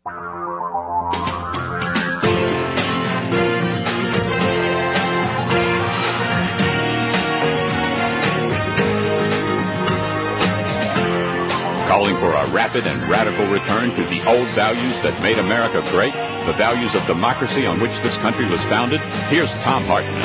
Calling for a rapid and radical return to the old values that made America great, the values of democracy on which this country was founded, here's Thom Hartmann.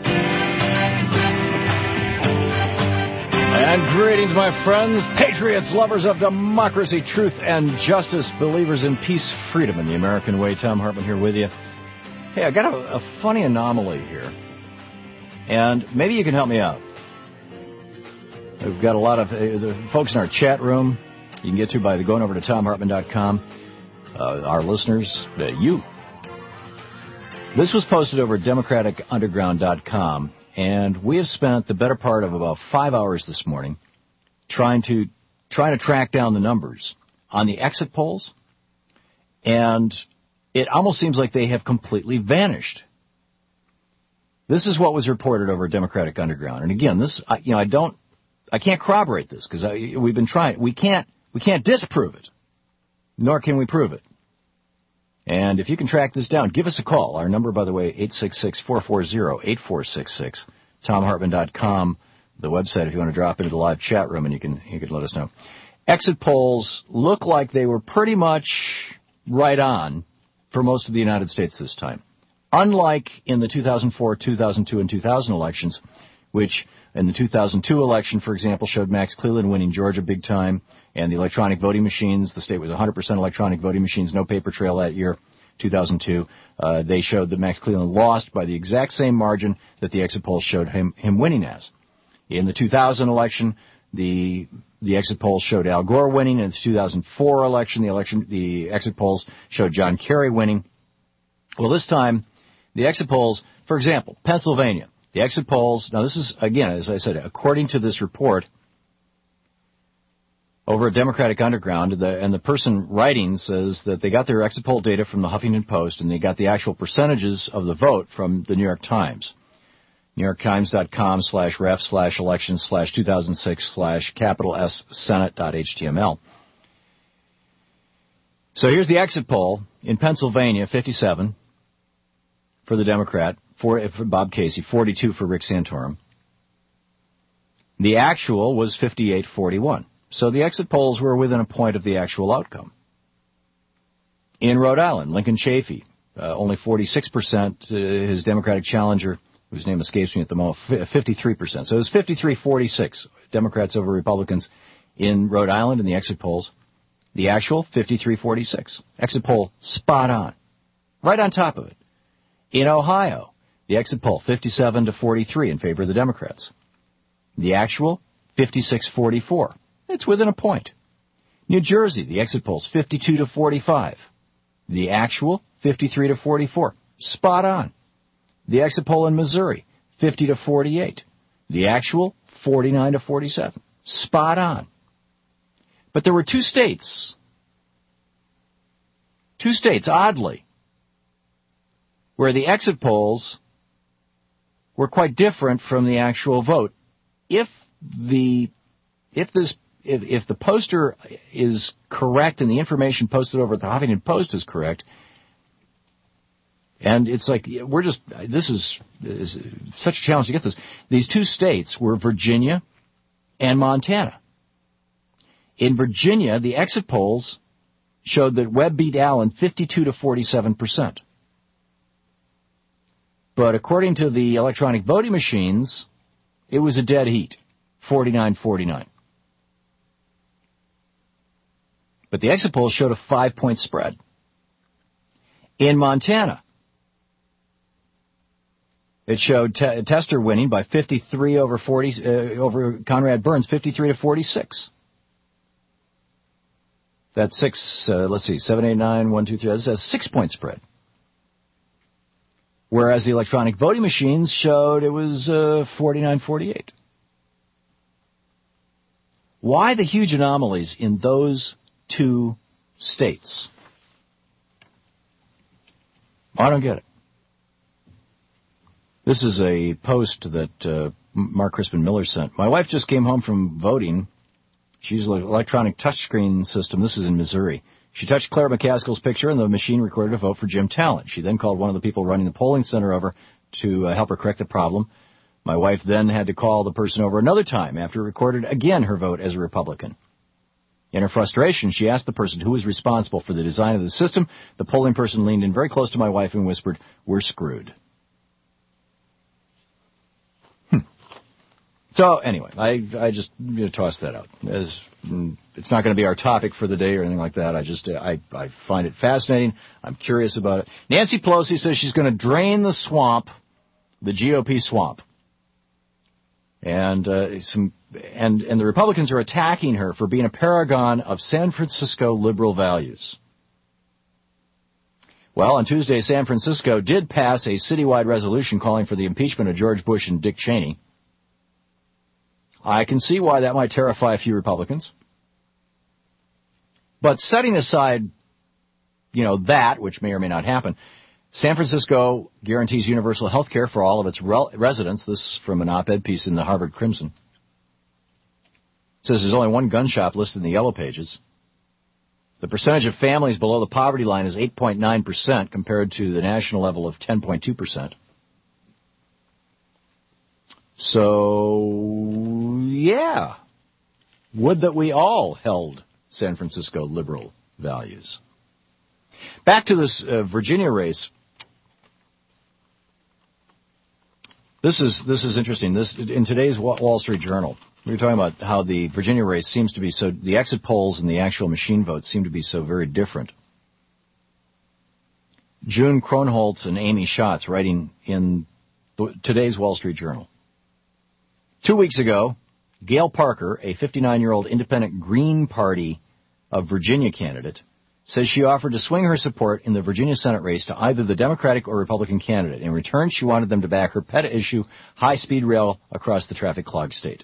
And greetings, my friends, patriots, lovers of democracy, truth, and justice, believers in peace, freedom, and the American way. Thom Hartmann here with you. Hey, I got a funny anomaly here, and maybe you can help me out. We've got a lot of the folks in our chat room. You can get to by going over to ThomHartmann.com. Our listeners, you. This was posted over at DemocraticUnderground.com, and we have spent the better part of about 5 hours this morning trying to track down the numbers on the exit polls, and it almost seems like they have completely vanished. This is what was reported over at Democratic Underground, and again, this I can't corroborate this because we've been trying. We can't disprove it, nor can we prove it. And if you can track this down, give us a call. Our number, by the way, 866-440-8466. ThomHartmann.com, the website, if you want to drop into the live chat room, and you can let us know. Exit polls look like they were pretty much right on for most of the United States this time. Unlike in the 2004, 2002, and 2000 elections, which in the 2002 election, for example, showed Max Cleland winning Georgia big time, and the electronic voting machines, the state was 100% electronic voting machines, no paper trail that year, 2002. They showed that Max Cleland lost by the exact same margin that the exit polls showed him winning as. In the 2000 election, the exit polls showed Al Gore winning. In the 2004 election, the exit polls showed John Kerry winning. Well, this time, the exit polls, for example, Pennsylvania, the exit polls, now this is, again, as I said, according to this report over at Democratic Underground, and the person writing says that they got their exit poll data from the Huffington Post, and they got the actual percentages of the vote from the New York Times. NewYorkTimes/ref/election/2006/S-Senate.html. So here's the exit poll in Pennsylvania, 57 for the Democrat, for Bob Casey, 42 for Rick Santorum. The actual was 58-41. So the exit polls were within a point of the actual outcome. In Rhode Island, Lincoln Chafee, only 46%. His Democratic challenger, whose name escapes me at the moment, 53%. So it was 53-46, Democrats over Republicans in Rhode Island in the exit polls. The actual, 53-46. Exit poll, spot on. Right on top of it. In Ohio, the exit poll, 57-43 in favor of the Democrats. The actual, 56-44. It's within a point. New Jersey, the exit polls, 52-45. The actual, 53-44. Spot on. The exit poll in Missouri, 50-48. The actual, 49-47. Spot on. But there were two states, oddly, where the exit polls were quite different from the actual vote. If the poster is correct and the information posted over at the Huffington Post is correct, and it's like this is such a challenge to get this. These two states were Virginia and Montana. In Virginia, the exit polls showed that Webb beat Allen 52-47%. But according to the electronic voting machines, it was a dead heat, 49-49. But the exit polls showed a 5-point spread. In Montana, it showed Tester winning by 53 over Conrad Burns, 53-46. That's 7, 8, 9, 1, 2, 3. That's a 6-point spread. Whereas the electronic voting machines showed it was 49-48. Why the huge anomalies in those two states? I don't get it. This is a post that Mark Crispin Miller sent. My wife just came home from voting. She used an electronic touchscreen system. This is in Missouri. She touched Claire McCaskill's picture, and the machine recorded a vote for Jim Talent. She then called one of the people running the polling center over to help her correct the problem. My wife then had to call the person over another time after it recorded again her vote as a Republican. In her frustration, she asked the person who was responsible for the design of the system. The polling person leaned in very close to my wife and whispered, "We're screwed." So anyway, I just tossed that out. It's not going to be our topic for the day or anything like that. I find it fascinating. I'm curious about it. Nancy Pelosi says she's going to drain the swamp, the GOP swamp. And the Republicans are attacking her for being a paragon of San Francisco liberal values. Well, on Tuesday, San Francisco did pass a citywide resolution calling for the impeachment of George Bush and Dick Cheney. I can see why that might terrify a few Republicans. But setting aside, that, which may or may not happen, San Francisco guarantees universal health care for all of its residents. This from an op-ed piece in the Harvard Crimson. It says there's only one gun shop listed in the Yellow Pages. The percentage of families below the poverty line is 8.9% compared to the national level of 10.2%. So, yeah, would that we all held San Francisco liberal values. Back to this Virginia race. This is interesting. In today's Wall Street Journal, we were talking about how the Virginia race seems to be so, the exit polls and the actual machine votes seem to be so very different. June Kronholtz and Amy Schatz writing in today's Wall Street Journal. 2 weeks ago, Gail Parker, a 59-year-old independent Green Party of Virginia candidate, says she offered to swing her support in the Virginia Senate race to either the Democratic or Republican candidate. In return, she wanted them to back her pet issue, high-speed rail across the traffic-clogged state.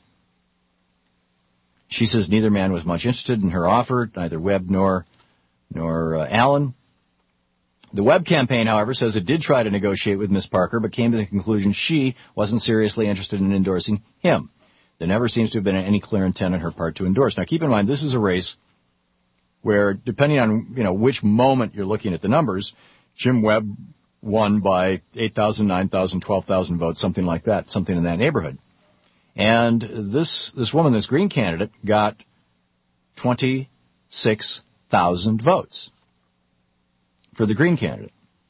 She says neither man was much interested in her offer, neither Webb nor Allen. The Webb campaign, however, says it did try to negotiate with Ms. Parker, but came to the conclusion she wasn't seriously interested in endorsing him. There never seems to have been any clear intent on her part to endorse. Now, keep in mind, this is a race where, depending on which moment you're looking at the numbers, Jim Webb won by 8,000, 9,000, 12,000 votes, something like that, something in that neighborhood. And this woman, this Green candidate, got 26,000 votes for the Green candidate.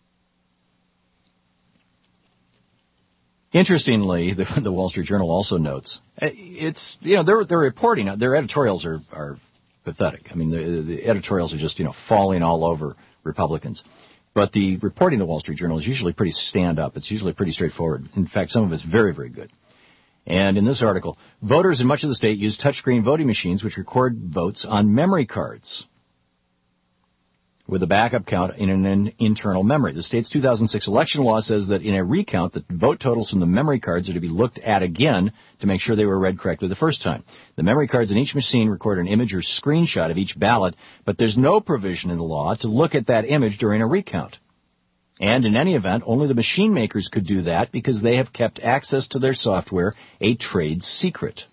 Interestingly, the Wall Street Journal also notes they're reporting, their editorials are pathetic. I mean, the editorials are just falling all over Republicans. But the reporting of the Wall Street Journal is usually pretty stand-up. It's usually pretty straightforward. In fact, some of it's very, very good. And in this article, voters in much of the state use touchscreen voting machines which record votes on memory cards with a backup count in an internal memory. The state's 2006 election law says that in a recount, the vote totals from the memory cards are to be looked at again to make sure they were read correctly the first time. The memory cards in each machine record an image or screenshot of each ballot, but there's no provision in the law to look at that image during a recount. And in any event, only the machine makers could do that because they have kept access to their software a trade secret.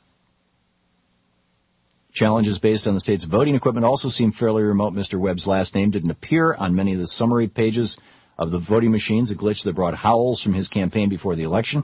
Challenges based on the state's voting equipment also seem fairly remote. Mr. Webb's last name didn't appear on many of the summary pages of the voting machines, a glitch that brought howls from his campaign before the election.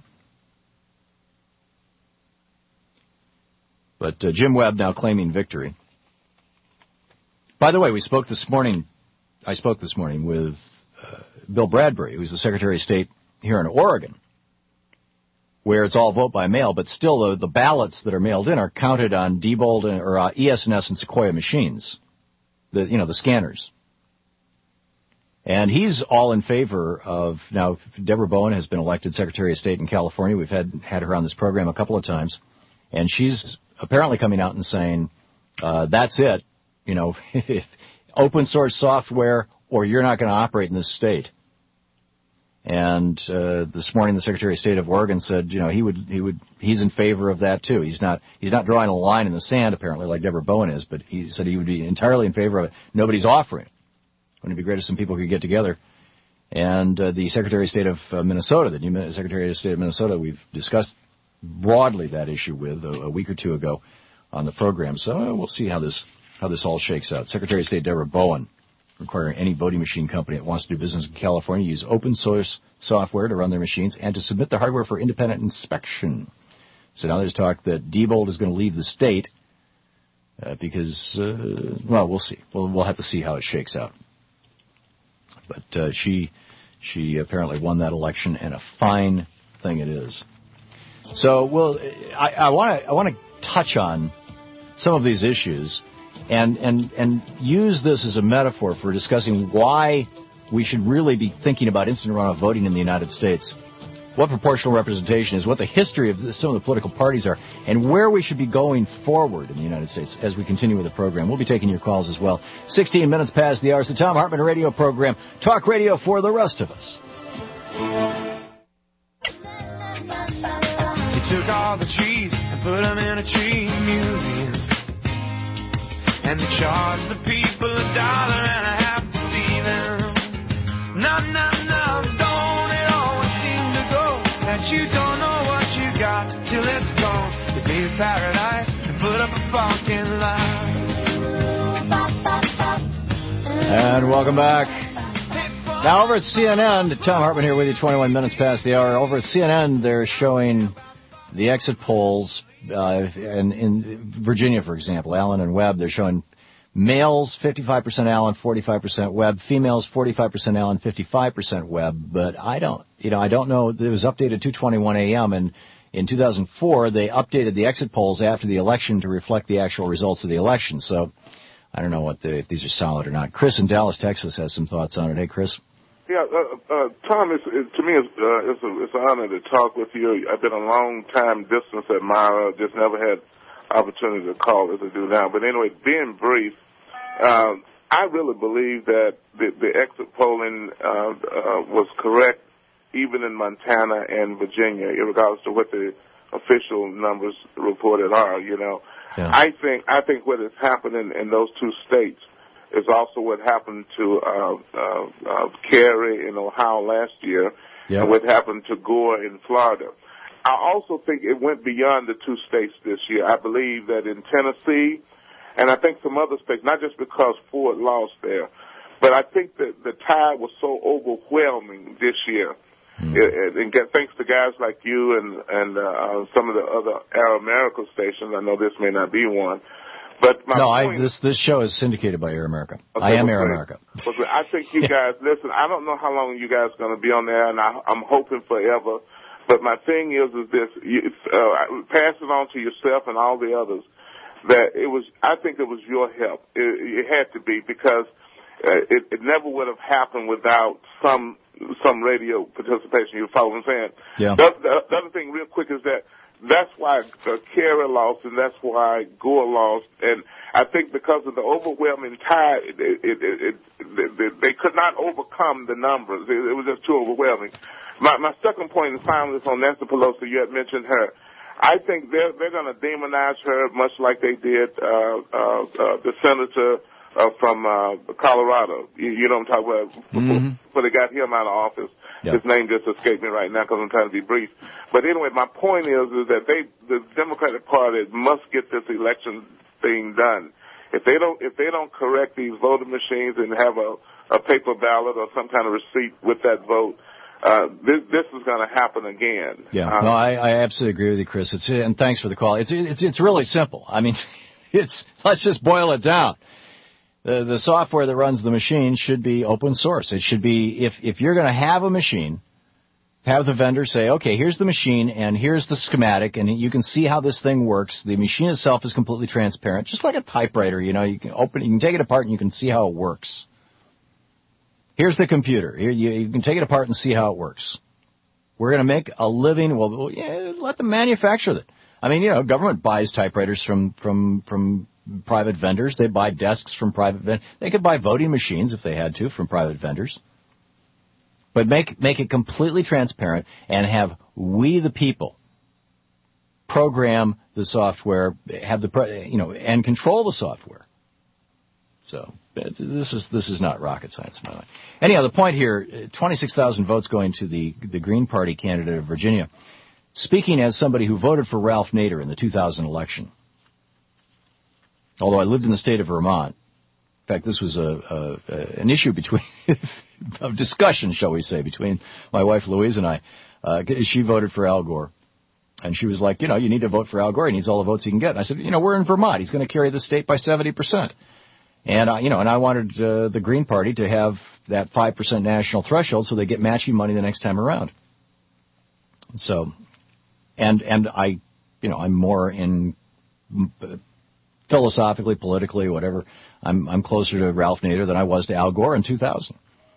But Jim Webb now claiming victory. By the way, I spoke this morning with Bill Bradbury, who's the Secretary of State here in Oregon, where it's all vote by mail, but still the ballots that are mailed in are counted on Diebold or ES&S and Sequoia machines, the scanners. And he's all in favor of, now, Deborah Bowen has been elected Secretary of State in California. We've had her on this program a couple of times. And she's apparently coming out and saying, that's it, open source software or you're not going to operate in this state. And this morning, the Secretary of State of Oregon said, he's in favor of that too. He's not drawing a line in the sand apparently like Deborah Bowen is, but he said he would be entirely in favor of it. Nobody's offering it. Wouldn't it be great if some people could get together? And the Secretary of State of Minnesota, the new Secretary of State of Minnesota, we've discussed broadly that issue with a week or two ago on the program. So we'll see how this all shakes out. Secretary of State Deborah Bowen requiring any voting machine company that wants to do business in California to use open source software to run their machines and to submit the hardware for independent inspection. So now there's talk that Diebold is going to leave the state because, well, we'll see. We'll have to see how it shakes out. But she apparently won that election, and a fine thing it is. So, well, I want to touch on some of these issues and use this as a metaphor for discussing why we should really be thinking about instant runoff voting in the United States, what proportional representation is, what the history of some of the political parties are, and where we should be going forward in the United States as we continue with the program. We'll be taking your calls as well. 16 minutes past the hour. It's the Thom Hartmann Radio program. Talk radio for the rest of us. He took all the trees and put them in a tree museum. And they charged the people $1.50 to see them. No, don't it always seem to go that you don't know what you got till it's gone. You leave paradise and put up a fucking lie. And welcome back. Now over at CNN, Thom Hartmann here with you, 21 minutes past the hour. Over at CNN, they're showing the exit polls in Virginia, for example, Allen and Webb. They're showing males 55% Allen, 45% Webb, females 45% Allen, 55% Webb. But I don't know. It was updated 2:21 a.m. and in 2004 they updated the exit polls after the election to reflect the actual results of the election. So I don't know if these are solid or not. Chris in Dallas, Texas, has some thoughts on it. Hey, Chris. Yeah, Tom, to me, it's an honor to talk with you. I've been a long-time distance admirer, just never had opportunity to call as I do now. But anyway, being brief, I really believe that the exit polling was correct, even in Montana and Virginia, regardless of what the official numbers reported are. Yeah. I think what has happened in those two states is also what happened to Kerry in Ohio last year, and what happened to Gore in Florida. I also think it went beyond the two states this year. I believe that in Tennessee, and I think some other states, not just because Ford lost there, but I think that the tide was so overwhelming this year. And thanks to guys like you and some of the other Air America stations. I know this may not be one. But this show is syndicated by Air America. Okay, I am Air America. I think you guys, listen, I don't know how long you guys are going to be on there, and I'm hoping forever. But my thing is this, pass it on to yourself and all the others, that I think it was your help. It had to be, because it never would have happened without some radio participation. You follow what I'm saying? Yeah. The other thing real quick is that's why Kerry lost, and that's why Gore lost. And I think because of the overwhelming tide, they could not overcome the numbers. It was just too overwhelming. My second point, and finally, is on Nancy Pelosi. You had mentioned her. I think they're going to demonize her much like they did the senator from Colorado. You know what I'm talking about? Before they got him out of office. Yep. His name just escaped me right now because I'm trying to be brief. But anyway, my point is that the Democratic Party must get this election thing done. If they don't correct these voting machines and have a paper ballot or some kind of receipt with that vote, this is going to happen again. Yeah, no, I absolutely agree with you, Chris. And thanks for the call. It's really simple. I mean, let's just boil it down. The software that runs the machine should be open source. It should be, if you're going to have a machine, have the vendor say, okay, here's the machine and here's the schematic, and you can see how this thing works. The machine itself is completely transparent, just like a typewriter. You can take it apart and you can see how it works. Here's the computer. You can take it apart and see how it works. We're going to make a living. Well, yeah, let them manufacture it. I mean, government buys typewriters from private vendors. They buy desks from private vendors. They could buy voting machines if they had to from private vendors. But make it completely transparent and have we the people program the software, have and control the software. So this is not rocket science, by the way. Anyhow, the point here: 26,000 votes going to the Green Party candidate of Virginia. Speaking as somebody who voted for Ralph Nader in the 2000 election. Although I lived in the state of Vermont In fact, this was an issue of discussion, shall we say, between my wife Louise and I. She voted for Al Gore. And she was like, you need to vote for Al Gore. He needs all the votes he can get. And I said, we're in Vermont. He's going to carry the state by 70%. And, and I wanted the Green Party to have that 5% national threshold so they get matching money the next time around. So, and I, I'm more in philosophically, politically, whatever. I'm closer to Ralph Nader than I was to Al Gore in 2000.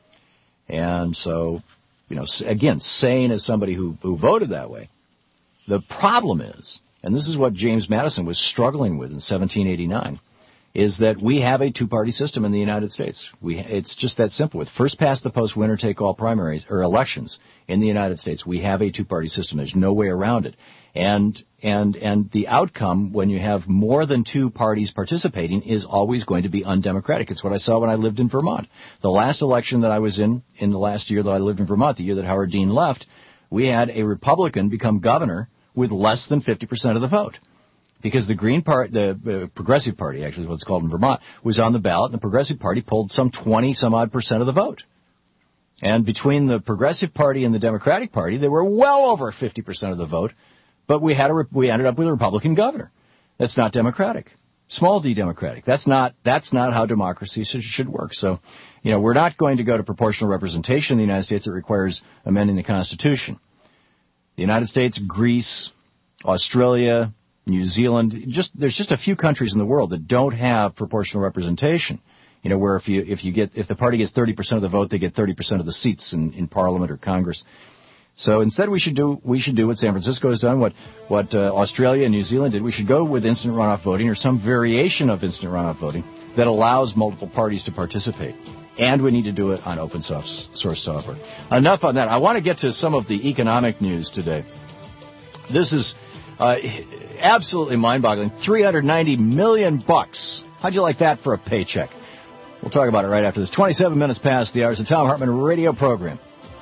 And so, again, sane as somebody who voted that way. The problem is, and this is what James Madison was struggling with in 1789, is that we have a two-party system in the United States. It's just that simple. With first-past-the-post, winner-take-all primaries or elections in the United States, we have a two-party system. There's no way around it. And the outcome, when you have more than two parties participating, is always going to be undemocratic. It's what I saw when I lived in Vermont. The last election that I was in the last year that I lived in Vermont, the year that Howard Dean left, we had a Republican become governor with less than 50% of the vote. Because the Green Party, the Progressive Party, actually is what it's called in Vermont, was on the ballot, and the Progressive Party pulled some 20-some-odd% of the vote. And between the Progressive Party and the Democratic Party, they were well over 50% of the vote, but we ended up with a Republican governor. That's not democratic. Small d democratic. That's not how democracy should work. So, we're not going to go to proportional representation in the United States. It requires amending the Constitution. The United States, Greece, Australia, New Zealand, there's just a few countries in the world that don't have proportional representation. Where if the party gets 30% of the vote, they get 30% of the seats in Parliament or Congress. So instead, we should do what San Francisco has done, what Australia and New Zealand did. We should go with instant runoff voting or some variation of instant runoff voting that allows multiple parties to participate. And we need to do it on open source software. Enough on that. I want to get to some of the economic news today. This is absolutely mind-boggling. $390 million. How'd you like that for a paycheck? We'll talk about it right after this. 27 minutes past the hours of Thom Hartmann radio program.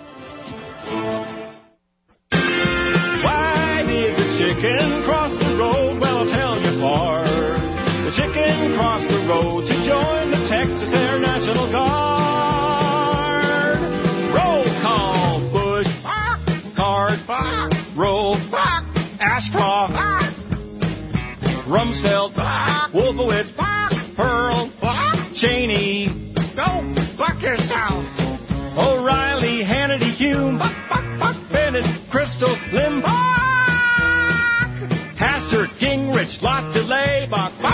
Why did the chicken cross the road? Well, I'll tell you for. The chicken crossed the road to join the Texas Air National Guard. Roll call, Bush, Card, Roll, Ashcroft, Rumsfeld, Wolfowitz, Pearl, Cheney, go fuck yourself, O'Reilly, Hannity, Hume, Bennett, Crystal, Limbaugh, Hastert, Gingrich, Lot DeLay,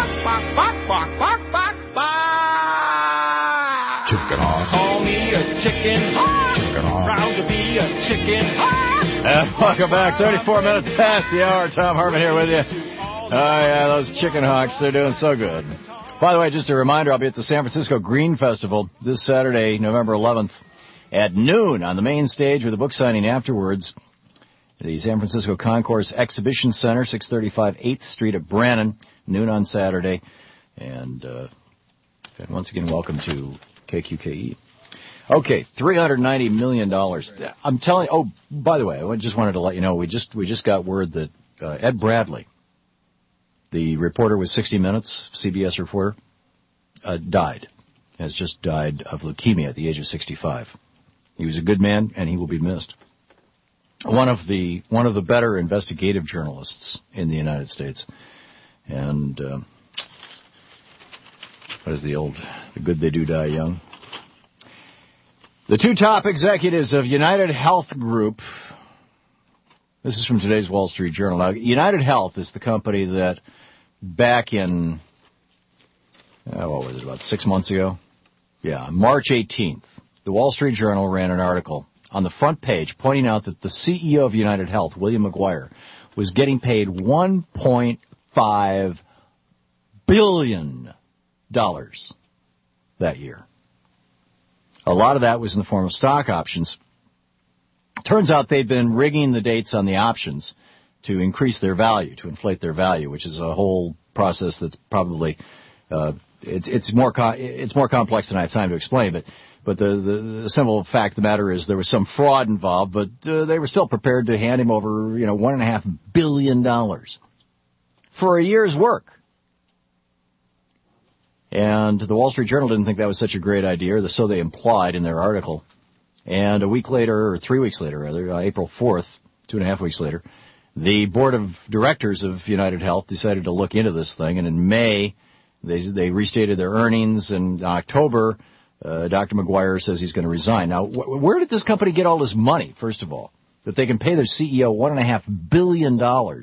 Chicken hawk. Call me a chicken hawk. Chicken hawk. Proud to be a chicken hawk. And welcome back. 34 minutes past the hour. Thom Hartmann here with you. Oh, yeah, those chicken hawks, they're doing so good. By the way, just a reminder, I'll be at the San Francisco Green Festival this Saturday, November 11th, at noon on the main stage with a book signing afterwards. The San Francisco Concourse Exhibition Center, 635 8th Street at Brannan, noon on Saturday. And once again, welcome to KQKE. Okay, $390 million. I'm telling you, oh, by the way, I just wanted to let you know, we just got word that Ed Bradley, the reporter with 60 Minutes, CBS reporter, has just died of leukemia at the age of 65. He was a good man, and he will be missed. One of the better investigative journalists in the United States. And what is the good they do die young? The two top executives of United Health Group, this is from today's Wall Street Journal. Now, United Health is the company that back in, what was it, about 6 months ago? Yeah, March 18th, the Wall Street Journal ran an article on the front page pointing out that the CEO of United Health, William McGuire, was getting paid $1.5 billion that year. A lot of that was in the form of stock options. Turns out they've been rigging the dates on the options to increase their value, to inflate their value, which is a whole process that's probably it's more complex than I have time to explain. But the simple fact of the matter is there was some fraud involved, but they were still prepared to hand him over $1.5 billion for a year's work. And the Wall Street Journal didn't think that was such a great idea, or so they implied in their article. And a week later, or 3 weeks later, rather, April 4th, 2.5 weeks later, the board of directors of United Health decided to look into this thing. And in May, they restated their earnings. And in October, Dr. McGuire says he's going to resign. Now, where did this company get all this money, first of all, that they can pay their CEO $1.5 billion?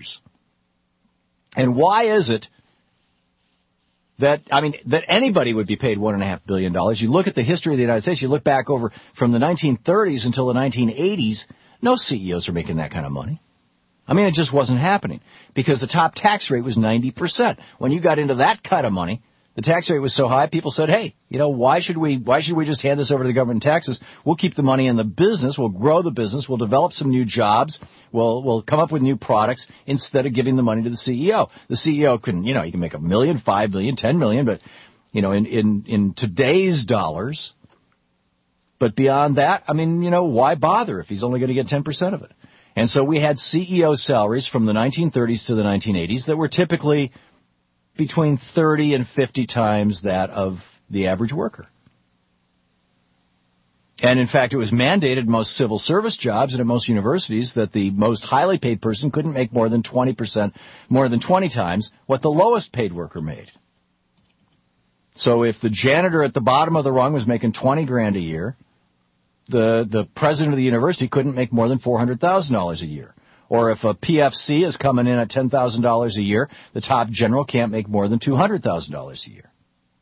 And why is it that anybody would be paid $1.5 billion? You look at the history of the United States, you look back over from the 1930s until the 1980s, no CEOs are making that kind of money. I mean, it just wasn't happening because the top tax rate was 90%. When you got into that kind of money, the tax rate was so high, people said, hey, why should we just hand this over to the government in taxes? We'll keep the money in the business, we'll grow the business, we'll develop some new jobs, we'll come up with new products instead of giving the money to the CEO. The CEO can, he can make $1 million, $5 million, $10 million, but, in today's dollars. But beyond that, why bother if he's only going to get 10% of it? And so we had CEO salaries from the 1930s to the 1980s that were typically between 30 and 50 times that of the average worker. And in fact, it was mandated in most civil service jobs and at most universities that the most highly paid person couldn't make more than 20 times what the lowest paid worker made. So if the janitor at the bottom of the rung was making $20,000 a year, the president of the university couldn't make more than $400,000 a year. Or if a PFC is coming in at $10,000 a year, the top general can't make more than $200,000 a year.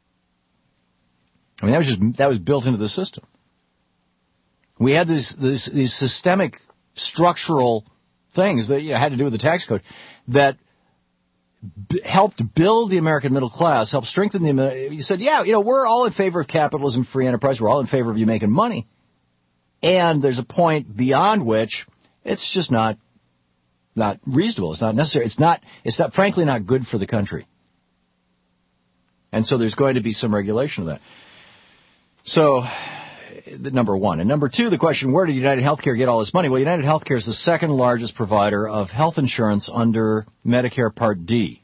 I mean, that was built into the system. We had these systemic structural things that had to do with the tax code that helped build the American middle class, helped strengthen you said, we're all in favor of capitalism, free enterprise. We're all in favor of you making money. And there's a point beyond which it's just not reasonable. It's not necessary. It's not frankly not good for the country. And so there's going to be some regulation of that. So, number one. And number two, the question, where did United Healthcare get all this money? Well, United Healthcare is the second largest provider of health insurance under Medicare Part D.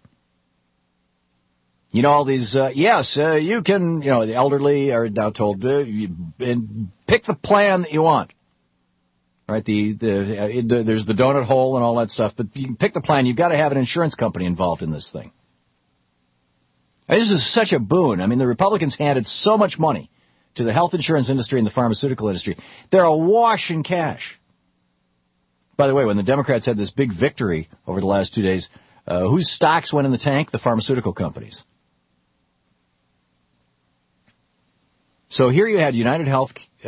All these, you can, the elderly are now told, pick the plan that you want. Right, there's the donut hole and all that stuff, but you can pick the plan. You've got to have an insurance company involved in this thing. This is such a boon. I mean, the Republicans handed so much money to the health insurance industry and the pharmaceutical industry. They're awash in cash. By the way, when the Democrats had this big victory over the last 2 days, whose stocks went in the tank? The pharmaceutical companies. So here you had United Health,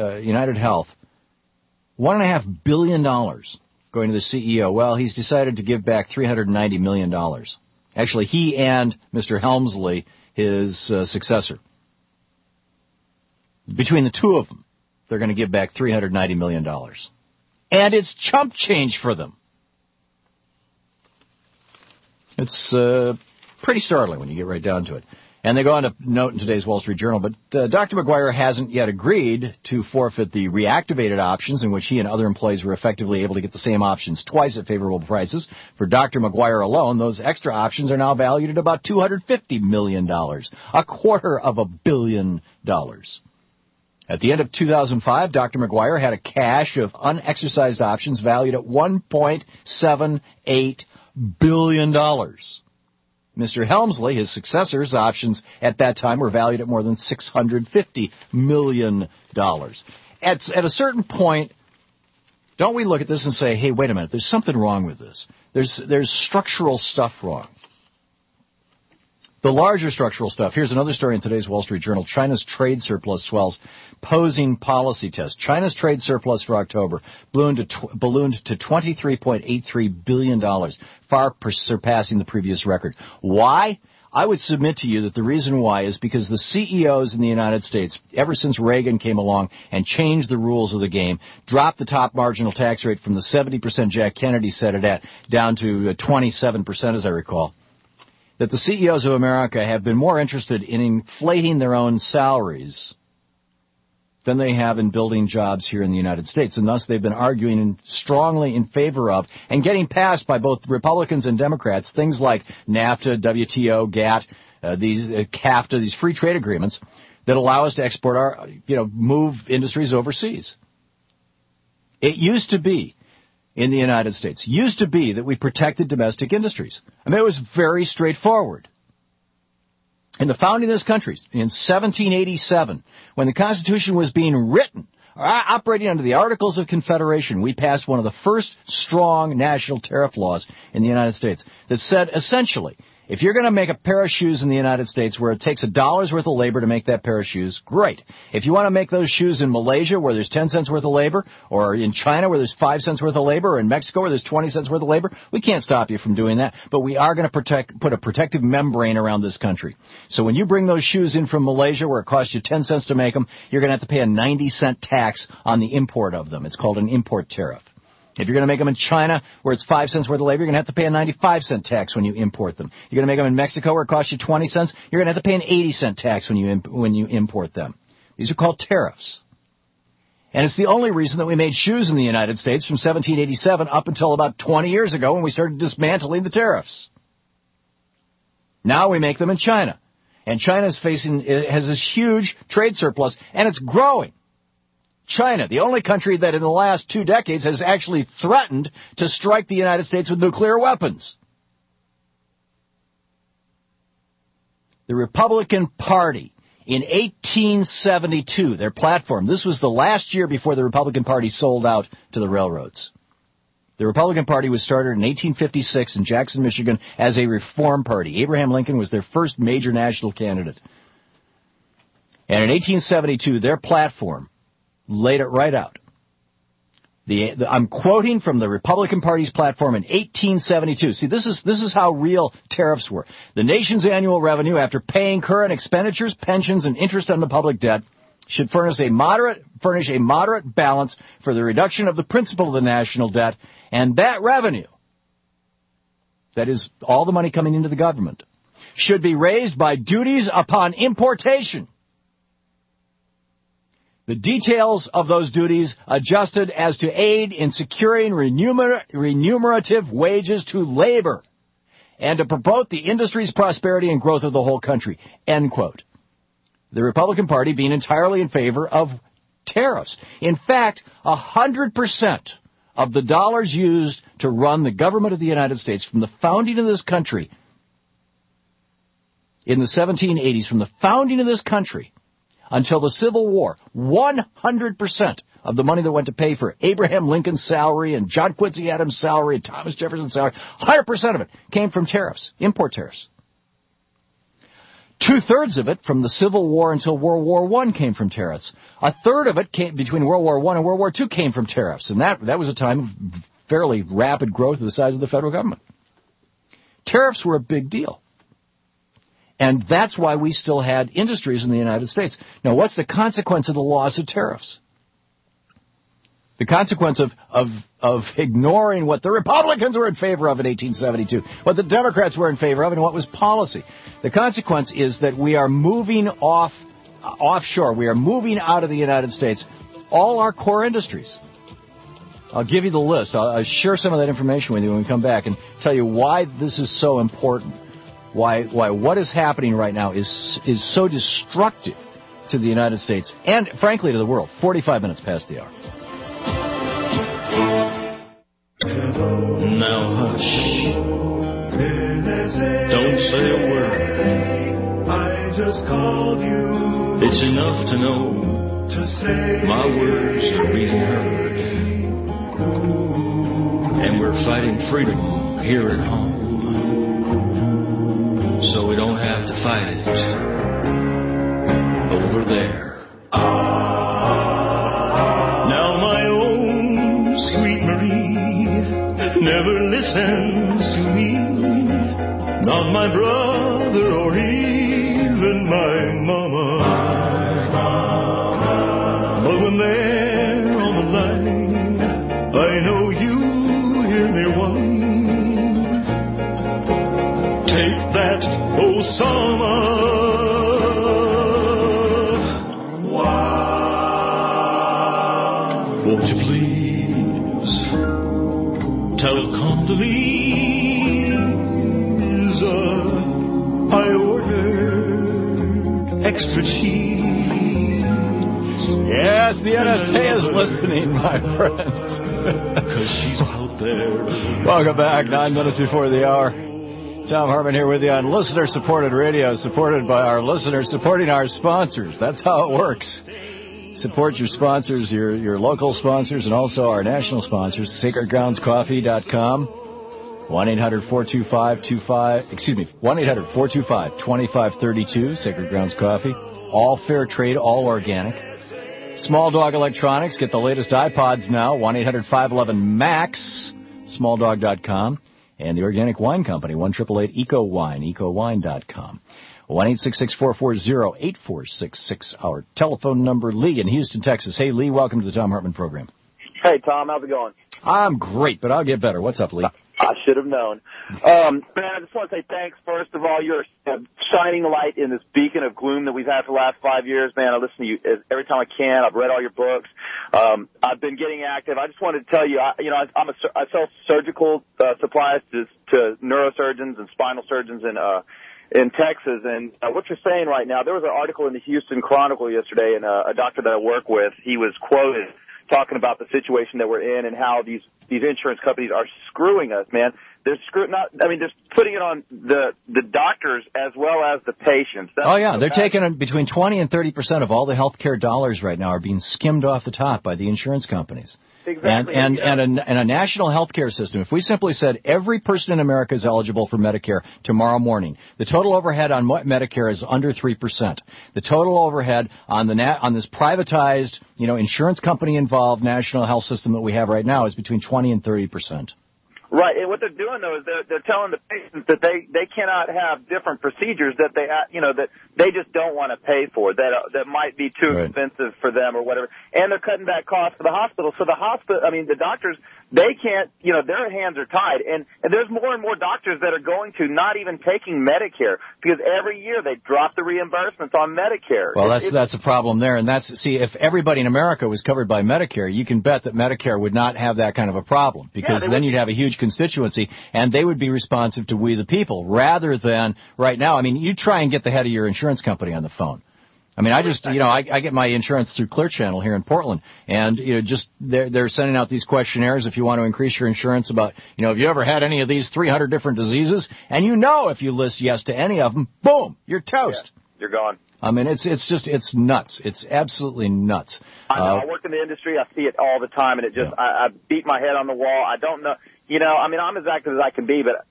$1.5 billion going to the CEO. Well, he's decided to give back $390 million. Actually, he and Mr. Helmsley, his successor. Between the two of them, they're going to give back $390 million. And it's chump change for them. It's pretty startling when you get right down to it. And they go on to note in today's Wall Street Journal, but Dr. McGuire hasn't yet agreed to forfeit the reactivated options in which he and other employees were effectively able to get the same options twice at favorable prices. For Dr. McGuire alone, those extra options are now valued at about $250 million, $250 million. At the end of 2005, Dr. McGuire had a cache of unexercised options valued at $1.78 billion. Mr. Helmsley, his successor's options at that time were valued at more than $650 million. At a certain point, don't we look at this and say, hey, wait a minute, there's something wrong with this. There's structural stuff wrong. The larger structural stuff. Here's another story in today's Wall Street Journal. China's trade surplus swells, posing policy test. China's trade surplus for October ballooned to $23.83 billion, far surpassing the previous record. Why? I would submit to you that the reason why is because the CEOs in the United States, ever since Reagan came along and changed the rules of the game, dropped the top marginal tax rate from the 70% Jack Kennedy set it at down to 27%, as I recall, that the CEOs of America have been more interested in inflating their own salaries than they have in building jobs here in the United States. And thus they've been arguing strongly in favor of and getting passed by both Republicans and Democrats things like NAFTA, WTO, GATT, these CAFTA, these free trade agreements that allow us to export our, move industries overseas. It used to be in the United States, that we protected domestic industries. I mean, it was very straightforward. In the founding of this country, in 1787, when the Constitution was being written, operating under the Articles of Confederation, we passed one of the first strong national tariff laws in the United States that said, essentially, if you're going to make a pair of shoes in the United States where it takes $1 worth of labor to make that pair of shoes, great. If you want to make those shoes in Malaysia where there's 10 cents worth of labor, or in China where there's 5 cents worth of labor, or in Mexico where there's 20 cents worth of labor, we can't stop you from doing that. But we are going to put a protective membrane around this country. So when you bring those shoes in from Malaysia where it costs you 10 cents to make them, you're going to have to pay a 90-cent tax on the import of them. It's called an import tariff. If you're going to make them in China, where it's 5 cents worth of labor, you're going to have to pay a 95-cent tax when you import them. You're going to make them in Mexico, where it costs you 20 cents, you're going to have to pay an 80-cent tax when you import them. These are called tariffs. And it's the only reason that we made shoes in the United States from 1787 up until about 20 years ago when we started dismantling the tariffs. Now we make them in China. And China has this huge trade surplus, and it's growing. China, the only country that in the last 2 decades has actually threatened to strike the United States with nuclear weapons. The Republican Party in 1872, their platform, this was the last year before the Republican Party sold out to the railroads. The Republican Party was started in 1856 in Jackson, Michigan as a reform party. Abraham Lincoln was their first major national candidate. And in 1872, their platform laid it right out. I'm quoting from the Republican Party's platform in 1872. See, this is how real tariffs were. The nation's annual revenue, after paying current expenditures, pensions, and interest on the public debt, should furnish a moderate balance for the reduction of the principal of the national debt, and that revenue, that is all the money coming into the government, should be raised by duties upon importation. The details of those duties adjusted as to aid in securing remunerative wages to labor and to promote the industry's prosperity and growth of the whole country. End quote. The Republican Party being entirely in favor of tariffs. In fact, 100% of the dollars used to run the government of the United States from the founding of this country in the 1780s, from the founding of this country until the Civil War, 100% of the money that went to pay for Abraham Lincoln's salary and John Quincy Adams' salary and Thomas Jefferson's salary, 100% of it came from tariffs, import tariffs. 2/3 of it from the Civil War until World War I came from tariffs. 1/3 of it came between World War I and World War II came from tariffs. And that was a time of fairly rapid growth of the size of the federal government. Tariffs were a big deal. And that's why we still had industries in the United States. Now, what's the consequence of the loss of tariffs? The consequence of ignoring what the Republicans were in favor of in 1872, what the Democrats were in favor of, and what was policy. The consequence is that we are moving offshore. We are moving out of the United States all our core industries. I'll give you the list. I'll share some of that information with you when we come back and tell you why this is so important. Why what is happening right now is so destructive to the United States and, frankly, to the world. 45 minutes past the hour. Now hush. Don't say a word. I just called you. It's enough to know to say my words are being heard. And we're fighting freedom here at home. So we don't have to fight it over there. Now my own sweet Marie never listens to me, not my brother or even my mama. But when they're on the line, I know you hear me whine. Take that, Osama. Wow. Won't you please tell Condoleezza I ordered extra cheese. Yes, the NSA is listening, my friends. Because she's out there. Welcome back, 9 minutes before the hour. Tom Hartman here with you on listener-supported radio, supported by our listeners, supporting our sponsors. That's how it works. Support your sponsors, your local sponsors, and also our national sponsors, sacredgroundscoffee.com, 1-800-425-2532, Sacred Grounds Coffee. All fair trade, all organic. Small Dog Electronics, get the latest iPods now, 1-800-511-MAX, smalldog.com. And the Organic Wine Company, 1-888-ECO-WINE, ecowine.com. 1-866-440-8466, our telephone number. Lee in Houston, Texas. Hey, Lee, welcome to the Tom Hartman program. Hey, Tom, how's it going? I'm great, but I'll get better. What's up, Lee? I should have known. Man, I just want to say thanks, first of all. You're a shining light in this beacon of gloom that we've had for the last 5 years. Man, I listen to you every time I can. I've read all your books. I've been getting active. I just wanted to tell you, I sell surgical supplies to neurosurgeons and spinal surgeons in Texas. And what you're saying right now, there was an article in the Houston Chronicle yesterday, and a doctor that I work with, he was quoted talking about the situation that we're in and how these insurance companies are screwing us, man. They're they're putting it on the doctors as well as the patients. They're taking between 20 and 30% of all the healthcare dollars right now are being skimmed off the top by the insurance companies. Exactly. And a national health care system, if we simply said every person in America is eligible for Medicare tomorrow morning, the total overhead on Medicare is under 3%. The total overhead on this privatized, insurance company involved national health system that we have right now is between 20 and 30%. Right, and what they're doing though is they're telling the patients that they cannot have different procedures that that they just don't want to pay for, that might be too expensive for them or whatever, and they're cutting back costs for the hospital. So the doctors, they can't, their hands are tied, and there's more and more doctors that are going to not even taking Medicare because every year they drop the reimbursements on Medicare. Well, that's a problem there, and if everybody in America was covered by Medicare, you can bet that Medicare would not have that kind of a problem because then you'd have a huge constituency, and they would be responsive to we the people, rather than right now. I mean, you try and get the head of your insurance company on the phone. I mean, I get my insurance through Clear Channel here in Portland, and they're sending out these questionnaires if you want to increase your insurance about, have you ever had any of these 300 different diseases? And if you list yes to any of them, boom, you're toast. Yeah, you're gone. I mean, it's nuts. It's absolutely nuts. I work in the industry. I see it all the time, and I beat my head on the wall. I don't know. I'm as active as I can be, but,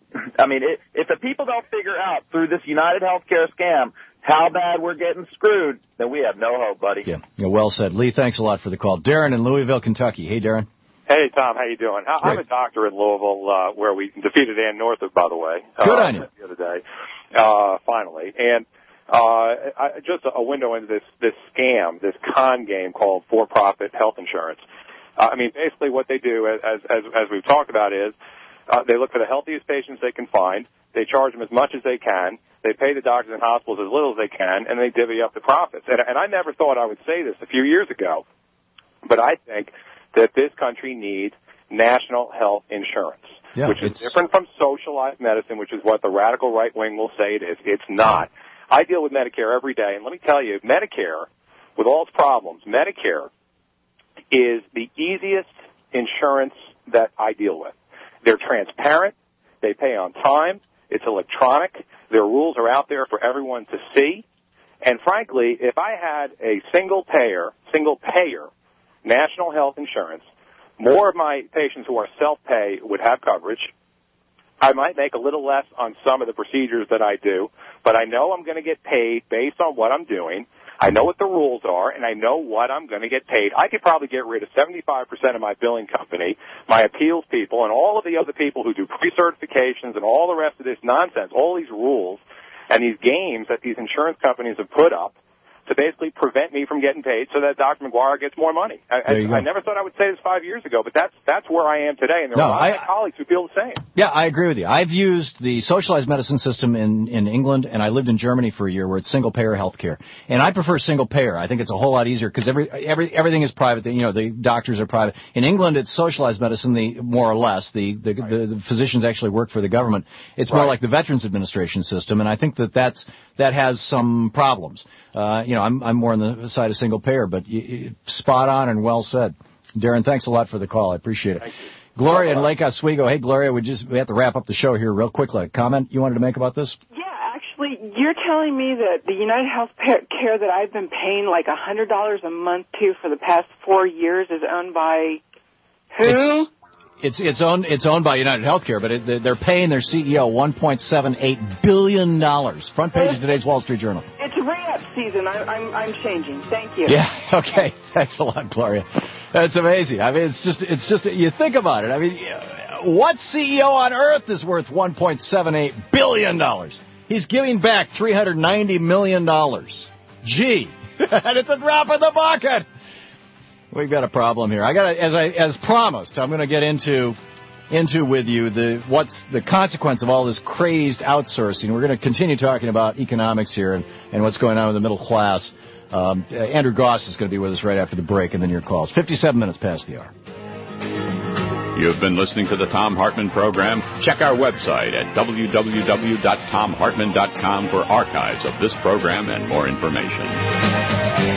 if the people don't figure out through this United Healthcare scam how bad we're getting screwed, then we have no hope, buddy. Yeah, well said. Lee, thanks a lot for the call. Darren in Louisville, Kentucky. Hey, Darren. Hey, Tom, how you doing? I'm a doctor in Louisville, where we defeated Ann Northup, by the way. Good on you. The other day, finally. And just a window into this scam, this con game called for-profit health insurance. Basically what they do, as we've talked about, is they look for the healthiest patients they can find. They charge them as much as they can. They pay the doctors and hospitals as little as they can, and they divvy up the profits. And I never thought I would say this a few years ago, but I think that this country needs national health insurance, which is different from socialized medicine, which is what the radical right wing will say it is. It's not. I deal with Medicare every day, and let me tell you, Medicare, with all its problems, Medicare is the easiest insurance that I deal with. They're transparent. They pay on time. It's electronic. Their rules are out there for everyone to see. And frankly, if I had a single payer, national health insurance, more of my patients who are self-pay would have coverage. I might make a little less on some of the procedures that I do, but I know I'm going to get paid based on what I'm doing. I know what the rules are, and I know what I'm going to get paid. I could probably get rid of 75% of my billing company, my appeals people, and all of the other people who do pre-certifications and all the rest of this nonsense, all these rules and these games that these insurance companies have put up to basically prevent me from getting paid so that Dr. McGuire gets more money. I never thought I would say this 5 years ago, but that's where I am today, and there are a lot of my colleagues who feel the same. Yeah, I agree with you. I've used the socialized medicine system in England, and I lived in Germany for a year where it's single-payer health care. And I prefer single-payer. I think it's a whole lot easier because everything is private. The doctors are private. In England, it's socialized medicine, more or less. The physicians actually work for the government. It's more like the Veterans Administration system, and I think that has some problems. I'm more on the side of single-payer, but spot on and well said. Darren, thanks a lot for the call. I appreciate it. Thank you. Gloria in Lake Oswego. Hey, Gloria, we have to wrap up the show here real quickly. A comment you wanted to make about this? Yeah, actually, you're telling me that the United Health Care that I've been paying like $100 a month to for the past 4 years is owned by who? It's owned by United Healthcare, but they're paying their CEO $1.78 billion. Front page of today's Wall Street Journal. It's re-up season. I'm changing. Thank you. Yeah. Okay. Thanks a lot, Gloria. That's amazing. I mean, it's just you think about it. I mean, what CEO on earth is worth $1.78 billion? He's giving back $390 million. Gee, and it's a drop in the bucket. We've got a problem here. As promised, I'm going to get into with you what's the consequence of all this crazed outsourcing. We're going to continue talking about economics here and what's going on with the middle class. Andrew Goss is going to be with us right after the break, and then your calls. 57 minutes past the hour. You've been listening to the Thom Hartmann Program. Check our website at www.thomhartmann.com for archives of this program and more information.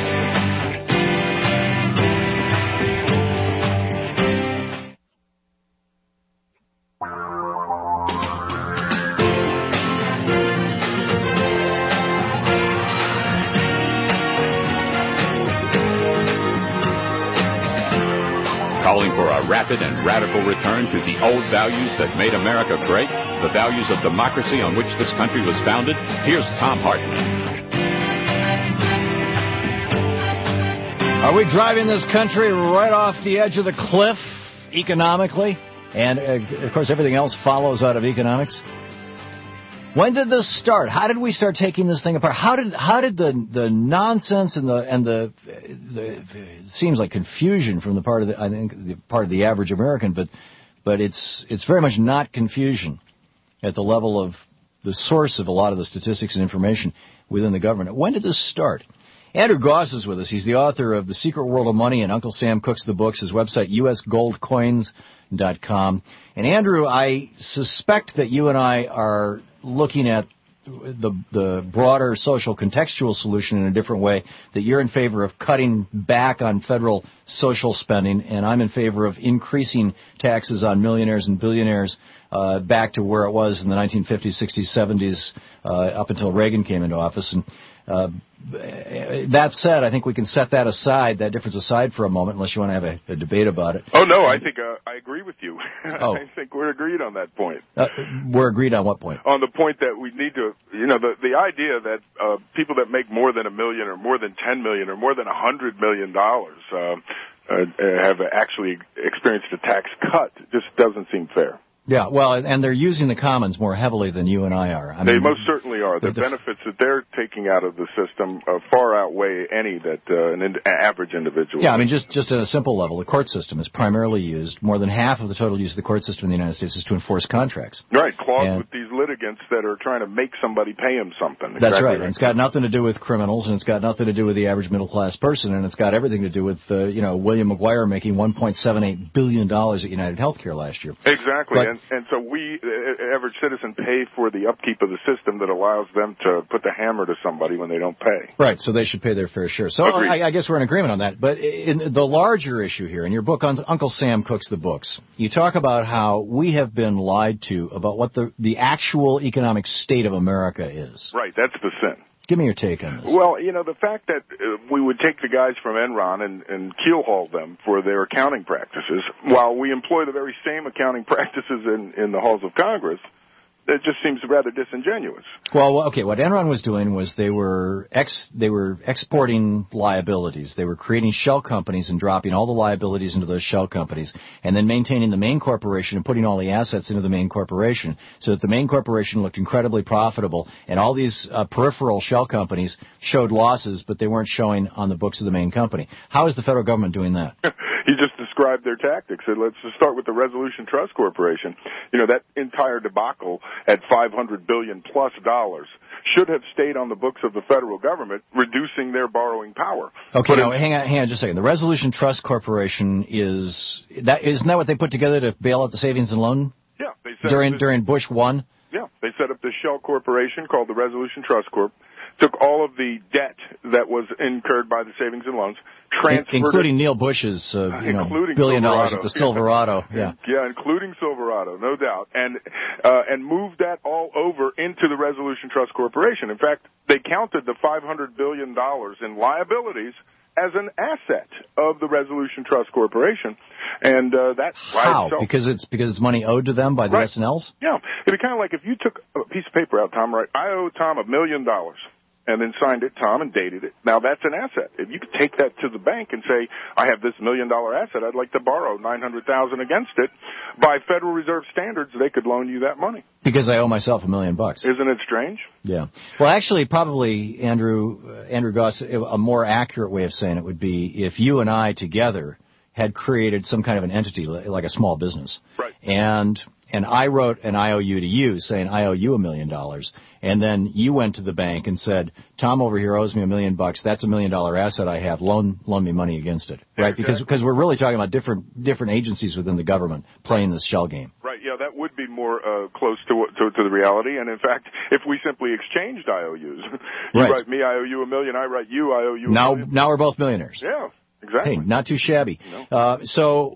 Calling for a rapid and radical return to the old values that made America great, the values of democracy on which this country was founded. Here's Thom Hartmann. Are we driving this country right off the edge of the cliff economically? And, of course, everything else follows out of economics. When did this start? How did we start taking this thing apart? How did the nonsense and the it seems like confusion from the part of the average American, but it's very much not confusion at the level of the source of a lot of the statistics and information within the government. When did this start? Andrew Goss is with us. He's the author of The Secret World of Money and Uncle Sam Cooks the Books, his website, usgoldcoins.com. And Andrew, I suspect that you and I are looking at the broader social contextual solution in a different way, that you're in favor of cutting back on federal social spending, and I'm in favor of increasing taxes on millionaires and billionaires back to where it was in the 1950s, 60s, 70s, up until Reagan came into office. And that said, I think we can set that difference aside for a moment, unless you want to have a debate about it. Oh, no, I think I agree with you. I think we're agreed on that point. We're agreed on what point? On the point that we need to, the idea that people that make more than $1 million or more than $10 million or more than $100 million have actually experienced a tax cut just doesn't seem fair. Yeah, well, and they're using the commons more heavily than you and I are. They most certainly are. The benefits that they're taking out of the system far outweigh any that an average individual. Yeah, I mean, just at a simple level, the court system is primarily used. More than half of the total use of the court system in the United States is to enforce contracts. Right, clause with these litigants that are trying to make somebody pay them something. That's right. And it's got nothing to do with criminals, and it's got nothing to do with the average middle-class person, and it's got everything to do with, William McGuire making $1.78 billion at United Healthcare last year. Exactly. And so we, average citizen, pay for the upkeep of the system that allows them to put the hammer to somebody when they don't pay. Right, so they should pay their fair share. So I guess we're in agreement on that. But in the larger issue here, in your book on Uncle Sam Cooks the Books, you talk about how we have been lied to about what the actual economic state of America is. Right, that's the sin. Give me your take on this. Well, the fact that we would take the guys from Enron and keelhaul them for their accounting practices, while we employ the very same accounting practices in the halls of Congress, it just seems rather disingenuous. Well, okay, what Enron was doing was they were exporting liabilities. They were creating shell companies and dropping all the liabilities into those shell companies, and then maintaining the main corporation and putting all the assets into the main corporation, so that the main corporation looked incredibly profitable, and all these peripheral shell companies showed losses, but they weren't showing on the books of the main company. How is the federal government doing that? You just described their tactics. And let's just start with the Resolution Trust Corporation. You know, that entire debacle at $500 billion plus should have stayed on the books of the federal government, reducing their borrowing power. Okay, now hang on just a second. The Resolution Trust Corporation isn't that what they put together to bail out the savings and loan? Yeah, they during Bush 1? Yeah, they set up this shell corporation called the Resolution Trust Corp. Took all of the debt that was incurred by the savings and loans, transferred including Neil Bush's $1 billion at the Silverado. Yeah, including Silverado, no doubt, and moved that all over into the Resolution Trust Corporation. In fact, they counted the $500 billion in liabilities as an asset of the Resolution Trust Corporation, and that's how because it's money owed to them by the S&Ls. Yeah, it'd be kind of like if you took a piece of paper out, Tom. Right, I owe Tom $1 million. And then signed it, Tom, and dated it. Now that's an asset. If you could take that to the bank and say, I have this $1 million asset, I'd like to borrow $900,000 against it. By Federal Reserve standards, they could loan you that money. Because I owe myself $1 million. Isn't it strange? Yeah. Well, actually, probably, Andrew Goss, a more accurate way of saying it would be if you and I together had created some kind of an entity, like a small business. Right. And I wrote an IOU to you saying I owe you $1 million, and then you went to the bank and said, Tom over here owes me $1 million. That's $1 million asset I have. Loan me money against it, right? Exactly. Because we're really talking about different agencies within the government playing this shell game. Right. Yeah, that would be more close to the reality. And in fact, if we simply exchanged IOUs, you write me, I owe you $1 million. I write you, I owe you $1 million. Now we're both millionaires. Yeah. Exactly. Hey, not too shabby. No. So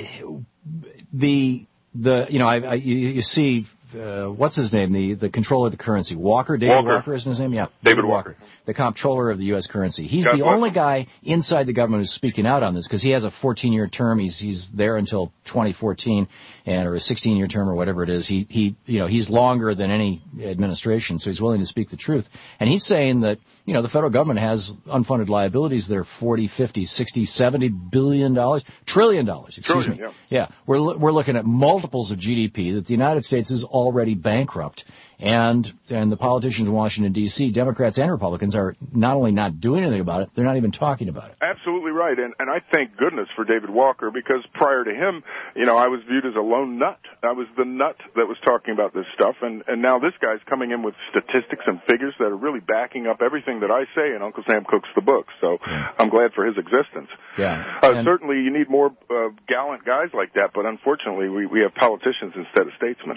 you see, what's his name? The controller of the currency, David Walker isn't his name? Yeah, David Walker, the comptroller of the U.S. currency. He's the only guy inside the government who's speaking out on this because he has a 14-year term. He's there until 2014, or a 16-year term or whatever it is. He's longer than any administration, so he's willing to speak the truth. And he's saying that the federal government has unfunded liabilities that are $40, $50, $60, $70 trillion. Excuse me. Yeah, we're looking at multiples of GDP that the United States is already bankrupt. And the politicians in Washington, D.C., Democrats and Republicans, are not only not doing anything about it, they're not even talking about it. Absolutely right. And I thank goodness for David Walker, because prior to him, I was viewed as a lone nut. I was the nut that was talking about this stuff. And now this guy's coming in with statistics and figures that are really backing up everything that I say in Uncle Sam Cooks the Book. So I'm glad for his existence. Yeah. Certainly you need more gallant guys like that, but unfortunately we have politicians instead of statesmen.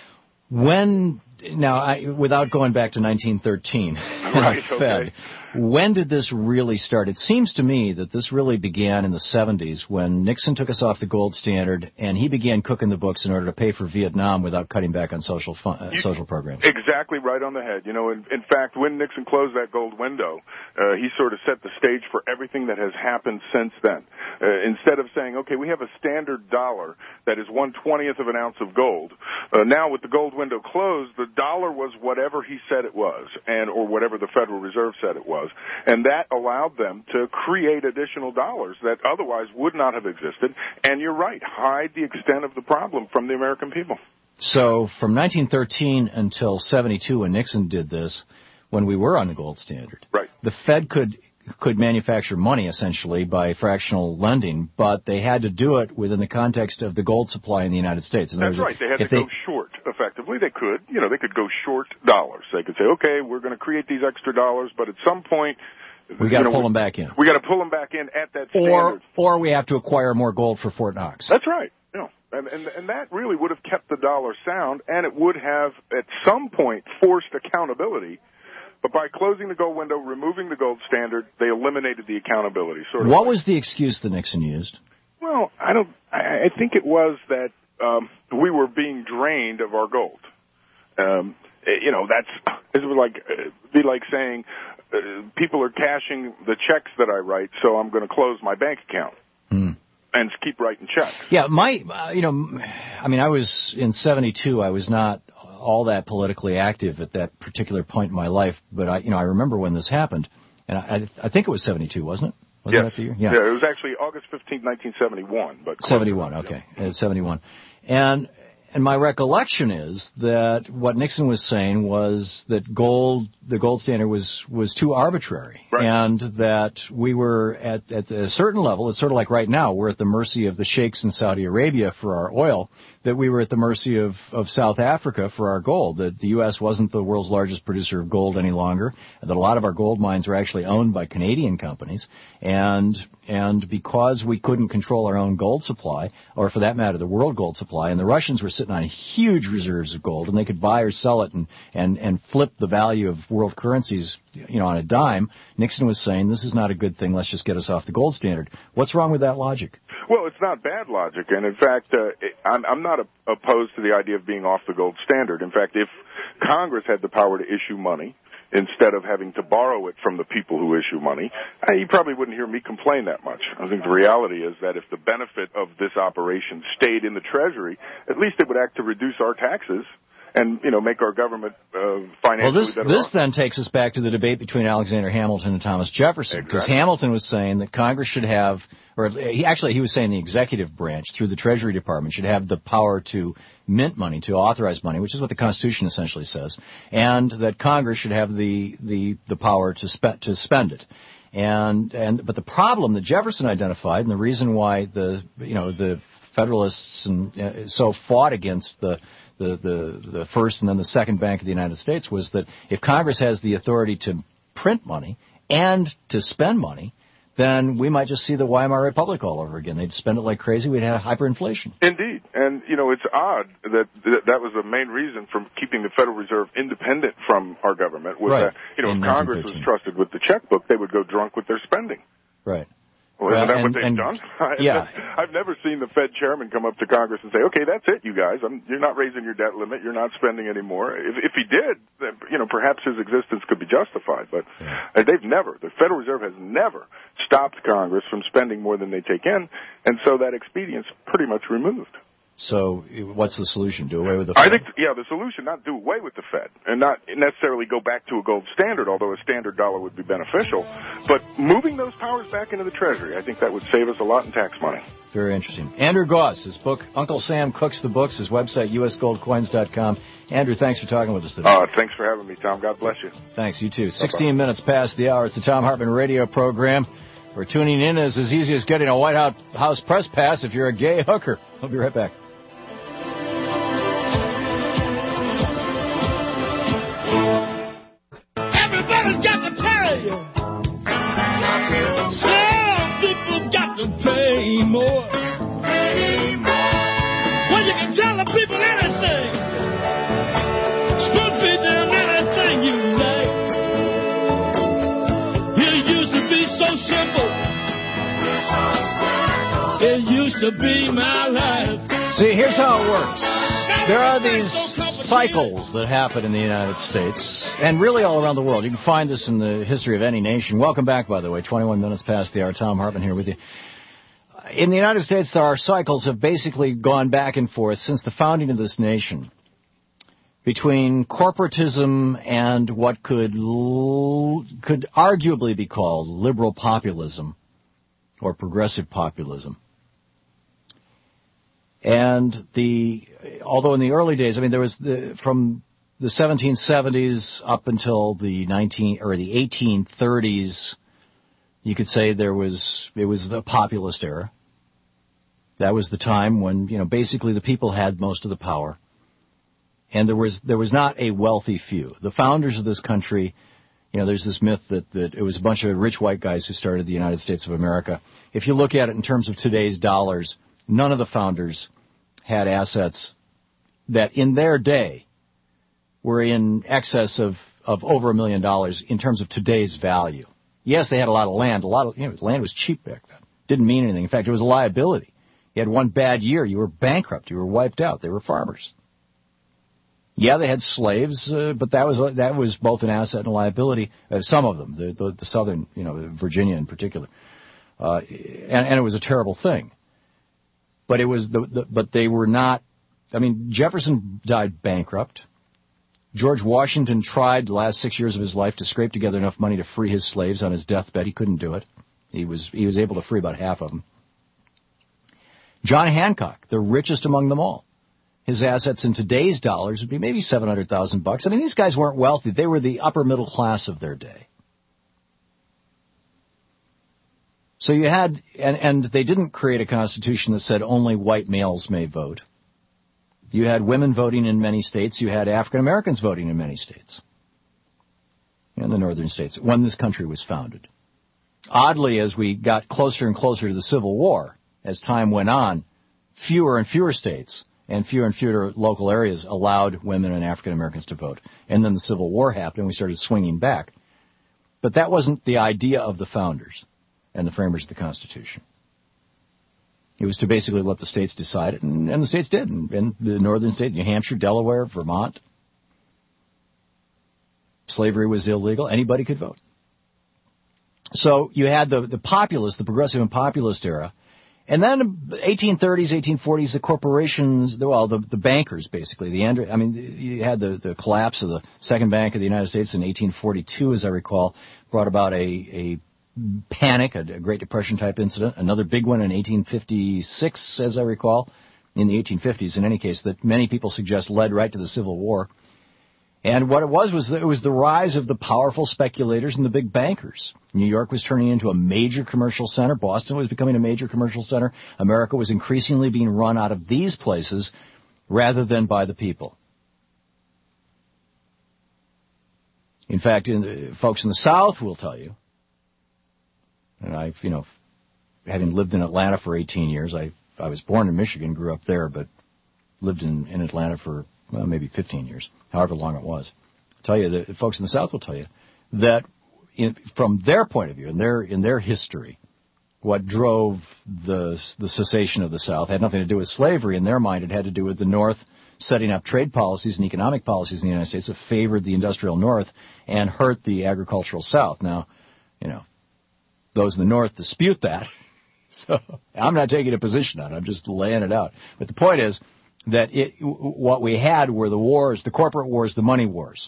Without going back to 1913, right, Fed, when did this really start? It seems to me that this really began in the 70s when Nixon took us off the gold standard and he began cooking the books in order to pay for Vietnam without cutting back on social programs. Exactly right on the head. In fact, when Nixon closed that gold window, he sort of set the stage for everything that has happened since then. Instead of saying, okay, we have a standard dollar that is 1/20th of an ounce of gold, now with the gold window closed, the dollar was whatever he said it was, or whatever the Federal Reserve said it was. And that allowed them to create additional dollars that otherwise would not have existed. And you're right, hide the extent of the problem from the American people. So from 1913 until 72, when Nixon did this, when we were on the gold standard, right, the Fed could manufacture money essentially by fractional lending, but they had to do it within the context of the gold supply in the United States. That's right. They had to go short. Effectively, they could. They could go short dollars. They could say, okay, we're going to create these extra dollars, but at some point, we got to pull them back in. We got to pull them back in at that standard. Or we have to acquire more gold for Fort Knox. That's right. And that really would have kept the dollar sound, and it would have at some point forced accountability. But by closing the gold window, removing the gold standard, they eliminated the accountability. What was the excuse that Nixon used? Well, I think it was that we were being drained of our gold. It would be like saying people are cashing the checks that I write, so I'm going to close my bank account. And keep writing checks. Yeah, I was in 72. I was not all that politically active at that particular point in my life, but I remember when this happened, and I think it was 72, wasn't it? Wasn't that the year? Yeah, it was actually August 15th, 1971. But 71, okay. Yeah. 71. And my recollection is that what Nixon was saying was that the gold standard was too arbitrary, right. And that we were at a certain level. It's sort of like right now we're at the mercy of the sheikhs in Saudi Arabia for our oil. That we were at the mercy of South Africa for our gold. That the U.S. wasn't the world's largest producer of gold any longer. That a lot of our gold mines were actually owned by Canadian companies, and because we couldn't control our own gold supply, or for that matter, the world gold supply, and the Russians were sitting on huge reserves of gold, and they could buy or sell it and flip the value of world currencies, on a dime. Nixon was saying, this is not a good thing. Let's just get us off the gold standard. What's wrong with that logic? Well, it's not bad logic, and in fact, I'm not opposed to the idea of being off the gold standard. In fact, if Congress had the power to issue money instead of having to borrow it from the people who issue money, you probably wouldn't hear me complain that much. I think the reality is that if the benefit of this operation stayed in the Treasury, at least it would act to reduce our taxes and, make our government financially better. Well, this then takes us back to the debate between Alexander Hamilton and Thomas Jefferson, because Hamilton was saying that Congress should have, he was saying the executive branch through the Treasury Department should have the power to mint money, to authorize money, which is what the Constitution essentially says, and that Congress should have the power to spend it. But the problem that Jefferson identified, and the reason why the Federalists so fought against the first and then the second Bank of the United States, was that if Congress has the authority to print money and to spend money, then we might just see the Weimar Republic all over again. They'd spend it like crazy. We'd have hyperinflation. Indeed. And, it's odd that was the main reason for keeping the Federal Reserve independent from our government. Was right. That, if Congress was trusted with the checkbook, they would go drunk with their spending. Right. Well, isn't that what they've done? I've never seen the Fed chairman come up to Congress and say, okay, that's it, you guys. You're not raising your debt limit. You're not spending anymore. If he did, then, perhaps his existence could be justified. But they've never. The Federal Reserve has never stopped Congress from spending more than they take in, and so that expedient's pretty much removed. So what's the solution? Do away with the Fed? I think, the solution, not do away with the Fed and not necessarily go back to a gold standard, although a standard dollar would be beneficial, but moving those powers back into the Treasury, I think that would save us a lot in tax money. Very interesting. Andrew Goss, his book, Uncle Sam Cooks the Books, his website, usgoldcoins.com. Andrew, thanks for talking with us today. Thanks for having me, Tom. God bless you. Thanks, you too. 16 minutes past the hour. It's the Thom Hartmann radio program. Where tuning in is as easy as getting a White House press pass if you're a gay hooker. We'll be right back. Everybody's got to pay. Some people got to pay more. Well, you can tell the people anything. Spoon feed them anything you like. It used to be so simple. It used to be my life. See, here's how it works. There are these cycles that happen in the United States, and really all around the world. You can find this in the history of any nation. Welcome back, by the way. 21 minutes past the hour. Thom Hartmann here with you. In the United States, there are cycles that have basically gone back and forth since the founding of this nation between corporatism and what could arguably be called liberal populism or progressive populism. And although in the early days, there was from the 1770s up until the 1830s, you could say it was the populist era. That was the time when, basically the people had most of the power. And there was not a wealthy few. The founders of this country, there's this myth that it was a bunch of rich white guys who started the United States of America. If you look at it in terms of today's dollars, none of the founders had assets that in their day were in excess of over $1 million in terms of today's value. Yes, they had a lot of land. Land was cheap back then. Didn't mean anything. In fact, it was a liability. You had one bad year, you were bankrupt. You were wiped out. They were farmers. Yeah, they had slaves, but that was both an asset and a liability. Some of them, the southern, Virginia in particular, and it was a terrible thing. But it was but they were not. Jefferson died bankrupt. George Washington tried the last 6 years of his life to scrape together enough money to free his slaves on his deathbed. He couldn't do it. He was able to free about half of them. John Hancock, the richest among them all. His assets in today's dollars would be maybe $700,000. I mean, these guys weren't wealthy. They were the upper middle class of their day. So you had, and they didn't create a constitution that said only white males may vote. You had women voting in many states. You had African Americans voting in many states. In the northern states, when this country was founded. Oddly, as we got closer and closer to the Civil War, as time went on, fewer and fewer states and fewer local areas allowed women and African Americans to vote. And then the Civil War happened and we started swinging back. But that wasn't the idea of the founders and the framers of the Constitution. It was to basically let the states decide it, and the states did. And the northern states, New Hampshire, Delaware, Vermont, slavery was illegal. Anybody could vote. So you had the populist, the progressive and populist era. And then 1830s, 1840s, the corporations, the bankers, basically. You had the collapse of the Second Bank of the United States in 1842, as I recall, brought about a panic, a Great Depression type incident. Another big one in 1856, as I recall, in the 1850s, in any case, that many people suggest led right to the Civil War. And what it was the rise of the powerful speculators and the big bankers. New York was turning into a major commercial center. Boston was becoming a major commercial center. America was increasingly being run out of these places rather than by the people. In fact, folks in the South will tell you, and I've, having lived in Atlanta for 18 years, I was born in Michigan, grew up there, but lived in Atlanta for maybe 15 years, however long it was. I'll tell you, the folks in the South will tell you that from their point of view, in their history, what drove the cessation of the South had nothing to do with slavery. In their mind, it had to do with the North setting up trade policies and economic policies in the United States that favored the industrial North and hurt the agricultural South. Now, those in the North dispute that. So I'm not taking a position on it. I'm just laying it out. But the point is that what we had were the wars, the corporate wars, the money wars.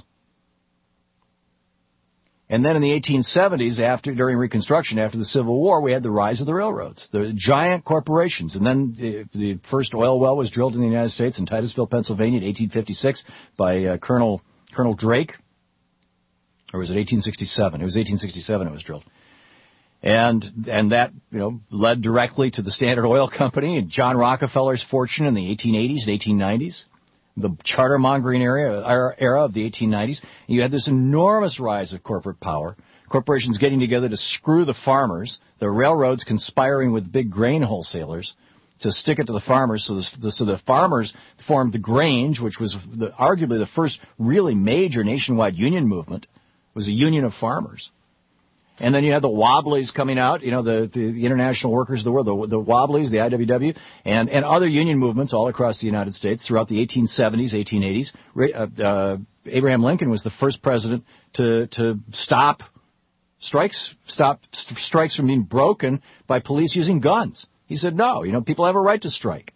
And then in the 1870s, during Reconstruction, after the Civil War, we had the rise of the railroads, the giant corporations. And then the first oil well was drilled in the United States in Titusville, Pennsylvania in 1856 by Colonel Drake. Or was it 1867? It was 1867 it was drilled. And that, led directly to the Standard Oil Company and John Rockefeller's fortune in the 1880s and 1890s, the charter-mongering era of the 1890s. And you had this enormous rise of corporate power, corporations getting together to screw the farmers, the railroads conspiring with big grain wholesalers to stick it to the farmers. So the farmers formed the Grange, which was arguably the first really major nationwide union movement. It was a union of farmers. And then you had the Wobblies coming out, the International Workers of the World, the Wobblies, the IWW, and other union movements all across the United States throughout the 1870s, 1880s. Abraham Lincoln was the first president to stop strikes from being broken by police using guns. He said, no, people have a right to strike.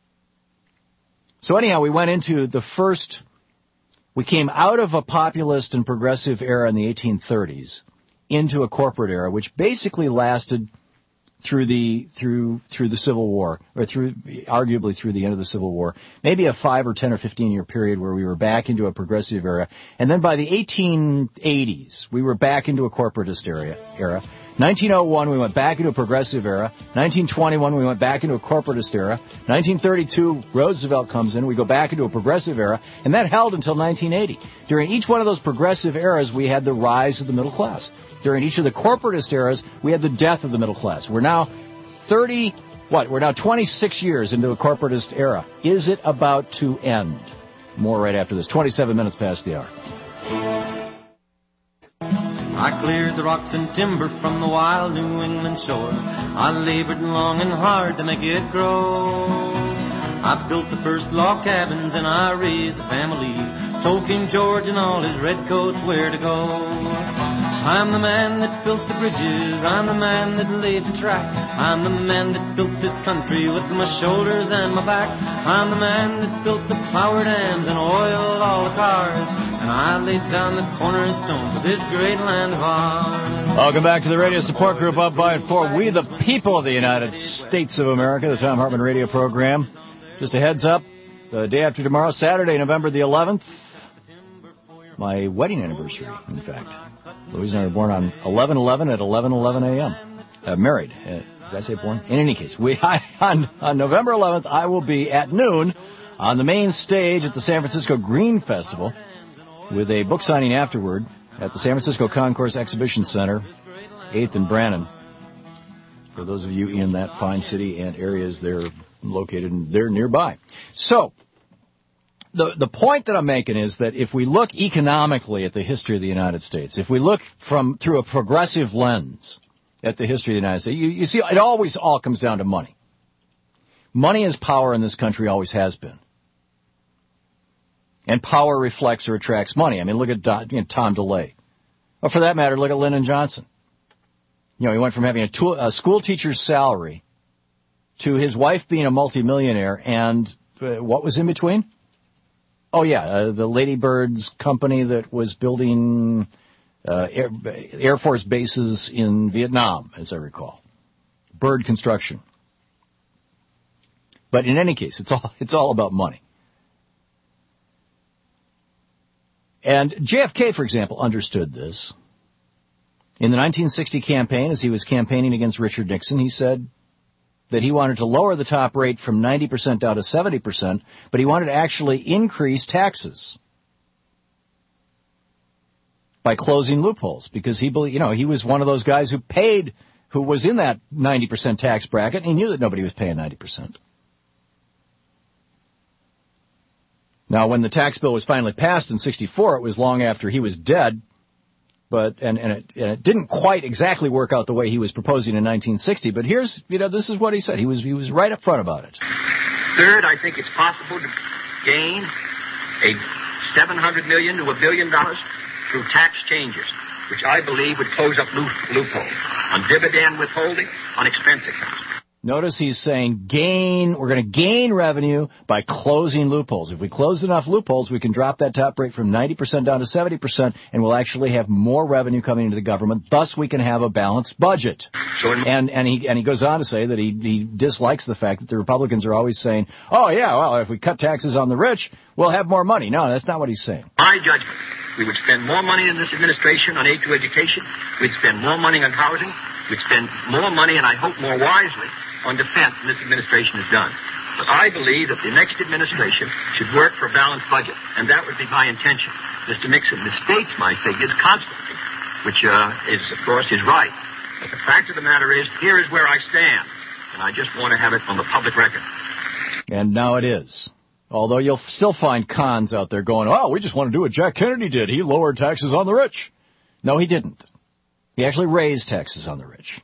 So anyhow, we went into we came out of a populist and progressive era in the 1830s. Into a corporate era, which basically lasted through the Civil War, or arguably through the end of the Civil War, maybe a 5 or 10 or 15 year period where we were back into a progressive era, and then by the 1880s we were back into a corporatist era. 1901 we went back into a progressive era. 1921 we went back into a corporatist era. 1932 Roosevelt comes in, we go back into a progressive era, and that held until 1980. During each one of those progressive eras we had the rise of the middle class. During each of the corporatist eras, we had the death of the middle class. We're now 26 years into a corporatist era. Is it about to end? More right after this. 27 minutes past the hour. I cleared the rocks and timber from the wild New England shore. I labored long and hard to make it grow. I built the first log cabins and I raised a family. Told King George and all his redcoats where to go. I'm the man that built the bridges, I'm the man that laid the track, I'm the man that built this country with my shoulders and my back. I'm the man that built the power dams and oiled all the cars, and I laid down the cornerstone for this great land of ours. Welcome back to the Radio Support Group, up by and for We the People of the United States of America, the Thom Hartmann radio program. Just a heads up, the day after tomorrow, Saturday, November the 11th, my wedding anniversary, in fact. Louise and I were born on 11/11 at 11:11 a.m. Married. Did I say born? In any case, on November 11th, I will be at noon on the main stage at the San Francisco Green Festival with a book signing afterward at the San Francisco Concourse Exhibition Center, 8th and Brannan. For those of you in that fine city and areas they're located, they're nearby. So, the point that I'm making is that if we look economically at the history of the United States, if we look through a progressive lens at the history of the United States, you see it always all comes down to money. Money is power in this country, always has been. And power reflects or attracts money. I mean, look at Tom DeLay. Or for that matter, look at Lyndon Johnson. You know, he went from having a school teacher's salary to his wife being a multimillionaire, and what was in between? Oh, yeah, the Lady Bird's company that was building Air Force bases in Vietnam, as I recall. Bird Construction. But in any case, it's all about money. And JFK, for example, understood this. In the 1960 campaign, as he was campaigning against Richard Nixon, he said that he wanted to lower the top rate from 90% down to 70%, but he wanted to actually increase taxes by closing loopholes, because he was one of those guys who was in that 90% tax bracket, and he knew that nobody was paying 90%. Now, when the tax bill was finally passed in '64, it was long after he was dead, but it didn't quite exactly work out the way he was proposing in 1960. But this is what he said. He was right up front about it. Third, I think it's possible to gain $700 million to $1 billion through tax changes, which I believe would close up loopholes on dividend withholding, on expense accounts. Notice he's saying we're going to gain revenue by closing loopholes. If we close enough loopholes, we can drop that top rate from 90% down to 70%, and we'll actually have more revenue coming into the government. Thus, we can have a balanced budget. And he goes on to say that he dislikes the fact that the Republicans are always saying, oh, yeah, well, if we cut taxes on the rich, we'll have more money. No, that's not what he's saying. My judgment, we would spend more money in this administration on aid to education. We'd spend more money on housing. We'd spend more money, and I hope more wisely, on defense than this administration has done. But I believe that the next administration should work for a balanced budget, and that would be my intention. Mr. Nixon misstates my figures constantly, which is, of course, his right. But the fact of the matter is, here is where I stand, and I just want to have it on the public record. And now it is. Although you'll still find cons out there going, oh, we just want to do what Jack Kennedy did. He lowered taxes on the rich. No, he didn't. He actually raised taxes on the rich.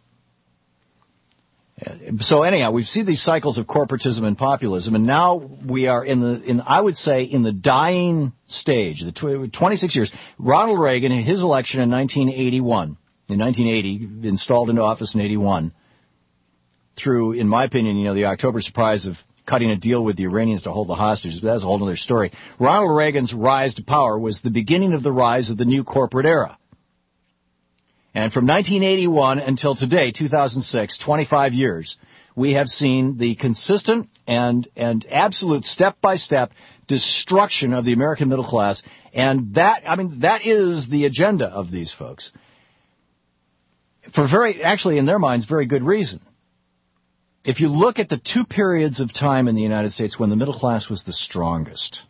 So anyhow, we see these cycles of corporatism and populism, and now we are in the dying stage, the 26 years. Ronald Reagan, in his election in 1980, installed into office in 81, through, in my opinion, the October surprise of cutting a deal with the Iranians to hold the hostages, but that's a whole other story. Ronald Reagan's rise to power was the beginning of the rise of the new corporate era. And from 1981 until today, 2006, 25 years, we have seen the consistent and absolute step-by-step destruction of the American middle class. And that is the agenda of these folks. For in their minds, very good reason. If you look at the two periods of time in the United States when the middle class was the strongest,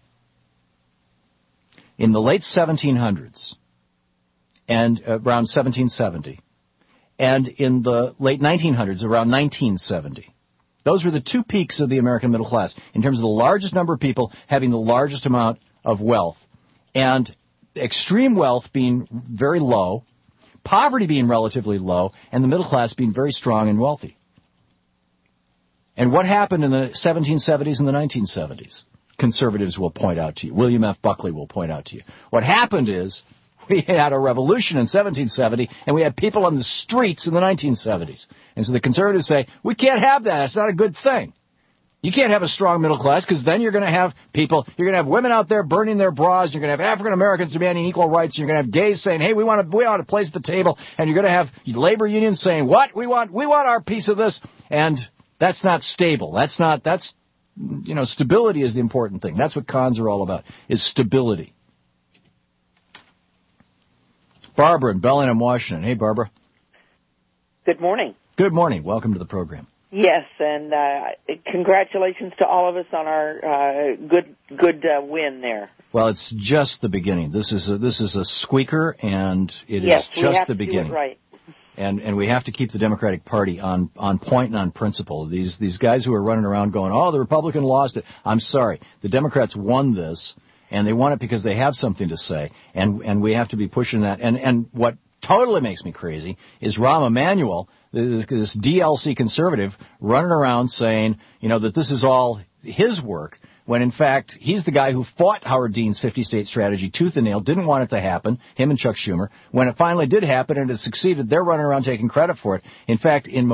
in the late 1700s, and around 1770, and in the late 1900s, around 1970. Those were the two peaks of the American middle class, in terms of the largest number of people having the largest amount of wealth, and extreme wealth being very low, poverty being relatively low, and the middle class being very strong and wealthy. And what happened in the 1770s and the 1970s? Conservatives will point out to you. William F. Buckley will point out to you. What happened is, we had a revolution in 1770, and we had people on the streets in the 1970s. And so the conservatives say, we can't have that. It's not a good thing. You can't have a strong middle class because then you're going to have women out there burning their bras. You're going to have African Americans demanding equal rights. You're going to have gays saying, hey, we want a place at the table. And you're going to have labor unions saying, what? We want our piece of this. And that's not stable. Stability is the important thing. That's what cons are all about, is stability. Barbara in Bellingham, Washington. Hey, Barbara. Good morning. Good morning. Welcome to the program. Yes, and congratulations to all of us on our good win there. Well, it's just the beginning. This is a squeaker, and it is just the beginning. Yes, we have to do it right. And we have to keep the Democratic Party on point and on principle. These guys who are running around going, oh, the Republican lost it. I'm sorry. The Democrats won this, and they won it because they have something to say, and we have to be pushing that. And what totally makes me crazy is Rahm Emanuel, this DLC conservative, running around saying, that this is all his work, when in fact he's the guy who fought Howard Dean's 50-state strategy tooth and nail, didn't want it to happen, him and Chuck Schumer. When it finally did happen and it succeeded, they're running around taking credit for it. In fact, in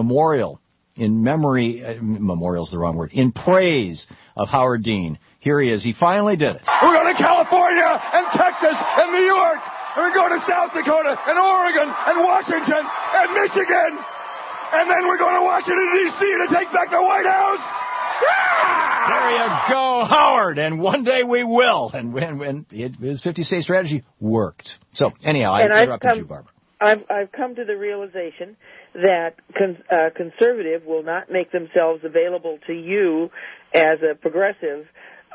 praise of Howard Dean, here he is. He finally did it. We're going to California and Texas and New York, and we're going to South Dakota and Oregon and Washington and Michigan. And then we're going to Washington, D.C. to take back the White House. Yeah! There you go, Howard. And one day we will. And when his 50-state strategy worked. So, anyhow, I interrupted you, Barbara. I've come to the realization that conservative will not make themselves available to you as a progressive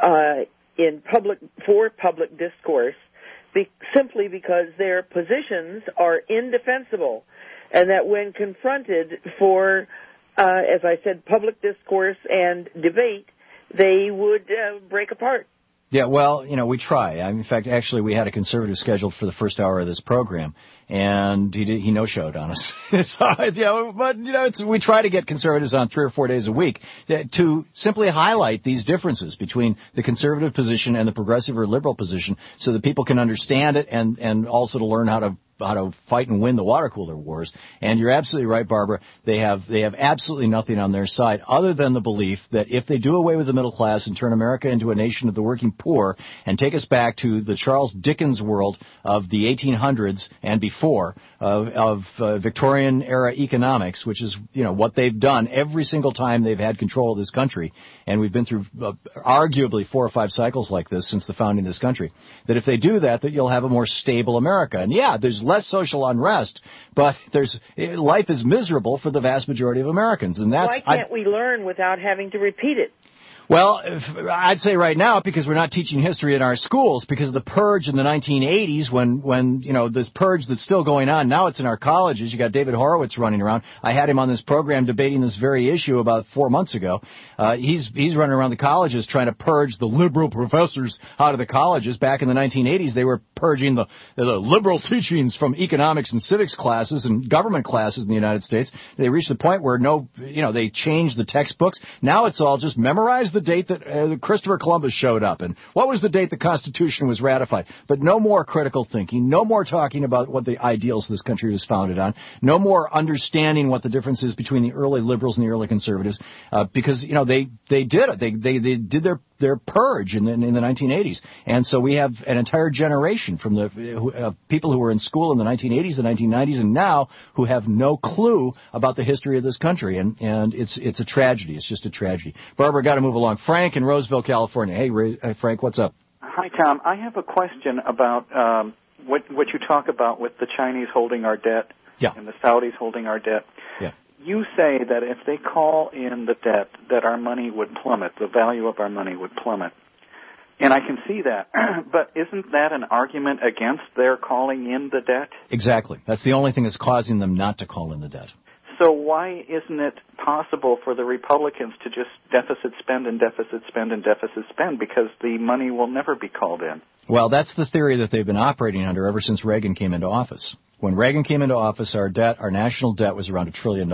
for public discourse simply because their positions are indefensible. And that when confronted for, as I said, public discourse and debate, they would break apart. Yeah, well, we try. In fact, actually, we had a conservative scheduled for the first hour of this program, and he no-showed on us. We try to get conservatives on 3 or 4 days a week to simply highlight these differences between the conservative position and the progressive or liberal position, so that people can understand it and also to learn how to fight and win the water cooler wars. And you're absolutely right, Barbara. They have absolutely nothing on their side other than the belief that if they do away with the middle class and turn America into a nation of the working poor and take us back to the Charles Dickens world of the 1800s and before of Victorian era economics, which is what they've done every single time they've had control of this country, and we've been through arguably 4 or 5 cycles like this since the founding of this country, that if they do that you'll have a more stable America. And yeah, there's less social unrest, but life is miserable for the vast majority of Americans, and that's why can't we learn without having to repeat it? Well, I'd say right now, because we're not teaching history in our schools, because of the purge in the 1980s, when this purge that's still going on, now it's in our colleges. You got David Horowitz running around. I had him on this program debating this very issue about 4 months ago. He's running around the colleges trying to purge the liberal professors out of the colleges. Back in the 1980s, they were purging the liberal teachings from economics and civics classes and government classes in the United States. They reached the point where they changed the textbooks. Now it's all just memorize the date that Christopher Columbus showed up, and what was the date the Constitution was ratified. But no more critical thinking, no more talking about what the ideals this country was founded on, no more understanding what the difference is between the early liberals and the early conservatives, because they did it. They did their purge in the 1980s, and so we have an entire generation from the people who were in school in the 1980s, the 1990s, and now who have no clue about the history of this country, and it's a tragedy. It's just a tragedy. Barbara, got to move along. Frank in Roseville, California. Hey, Frank, what's up? Hi, Tom. I have a question about what you talk about with the Chinese holding our debt and the Saudis holding our debt. Yeah. You say that if they call in the debt, that our money would plummet, the value of our money would plummet. And I can see that. But isn't that an argument against their calling in the debt? Exactly. That's the only thing that's causing them not to call in the debt. So why isn't it possible for the Republicans to just deficit spend and deficit spend and deficit spend, because the money will never be called in? Well, that's the theory that they've been operating under ever since Reagan came into office. When Reagan came into office, our national debt was around $1 trillion.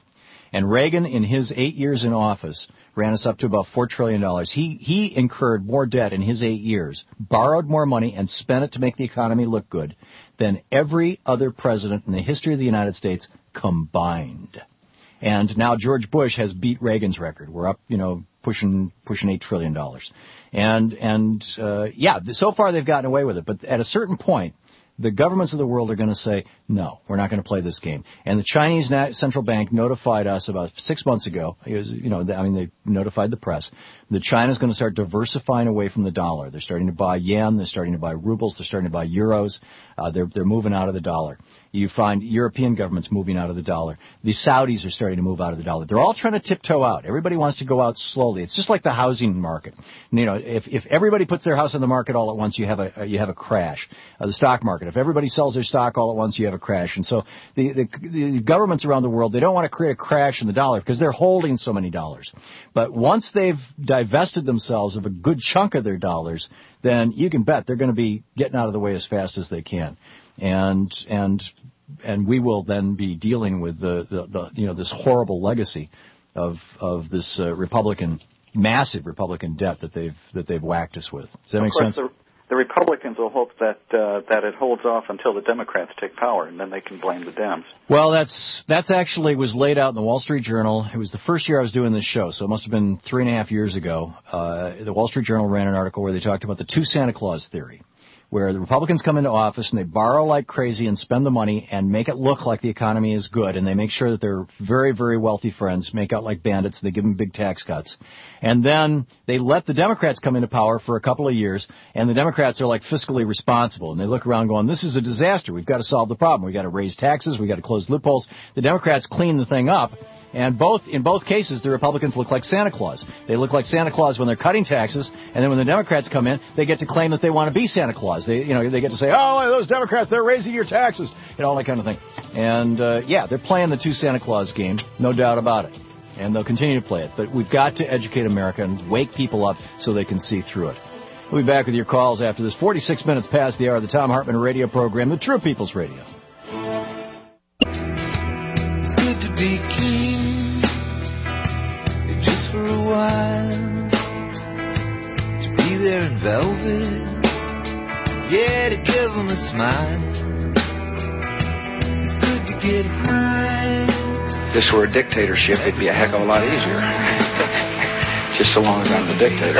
And Reagan, in his 8 years in office, ran us up to about $4 trillion. He incurred more debt in his 8 years, borrowed more money, and spent it to make the economy look good than every other president in the history of the United States combined. And now George Bush has beat Reagan's record. We're up, pushing $8 trillion. So far they've gotten away with it. But at a certain point, the governments of the world are going to say, no, we're not going to play this game. And the Chinese central bank notified us about 6 months ago. They notified the press that China's going to start diversifying away from the dollar. They're starting to buy yen. They're starting to buy rubles. They're starting to buy euros. They're moving out of the dollar. You find European governments moving out of the dollar. The Saudis are starting to move out of the dollar. They're all trying to tiptoe out. Everybody wants to go out slowly. It's just like the housing market. If everybody puts their house on the market all at once, you have a crash. The stock market. If everybody sells their stock all at once, you have a crash. And so the governments around the world, they don't want to create a crash in the dollar because they're holding so many dollars. But once they've divested themselves of a good chunk of their dollars, then you can bet they're going to be getting out of the way as fast as they can. And we will then be dealing with this horrible legacy of this massive Republican debt that they've whacked us with. Does that make sense? The Republicans will hope that it holds off until the Democrats take power, and then they can blame the Dems. Well, that's actually was laid out in the Wall Street Journal. It was the first year I was doing this show, so it must have been 3.5 years ago. The Wall Street Journal ran an article where they talked about the two Santa Claus theory, where the Republicans come into office and they borrow like crazy and spend the money and make it look like the economy is good, and they make sure that their very, very wealthy friends make out like bandits. They give them big tax cuts. And then they let the Democrats come into power for a couple of years, and the Democrats are like fiscally responsible, and they look around going, this is a disaster. We've got to solve the problem. We've got to raise taxes. We've got to close loopholes. The Democrats clean the thing up. And in both cases, the Republicans look like Santa Claus. They look like Santa Claus when they're cutting taxes, and then when the Democrats come in, they get to claim that they want to be Santa Claus. They get to say, oh, those Democrats, they're raising your taxes, all that kind of thing. And, they're playing the two Santa Claus game, no doubt about it. And they'll continue to play it. But we've got to educate America and wake people up so they can see through it. We'll be back with your calls after this. 46 minutes past the hour of the Thom Hartmann radio program, the True People's Radio. It's good to be king, just for a while, to be there in velvet, yeah, to give them a smile. It's good to get high. If this were a dictatorship, it'd be a heck of a lot easier. Just so long as I'm the dictator.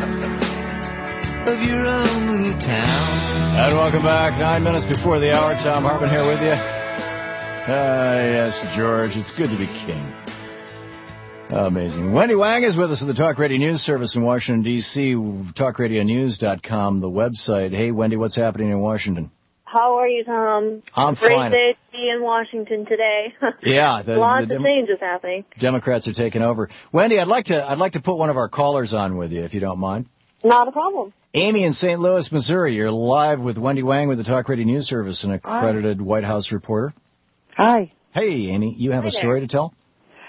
Of your own little town. And welcome back. 9 minutes before the hour. Thom Hartmann here with you. Yes, George. It's good to be king. Amazing. Wendy Wang is with us at the Talk Radio News Service in Washington, D.C. TalkRadioNews.com, the website. Hey, Wendy, what's happening in Washington? How are you, Tom? I'm Great fine. day to be in Washington today. Yeah, lots of changes happening. Democrats are taking over. Wendy, I'd like to put one of our callers on with you, if you don't mind. Not a problem. Amy in St. Louis, Missouri. You're live with Wendy Wang with the Talk Radio News Service, an accredited White House reporter. Hi. Hey, Amy, you have a story to tell?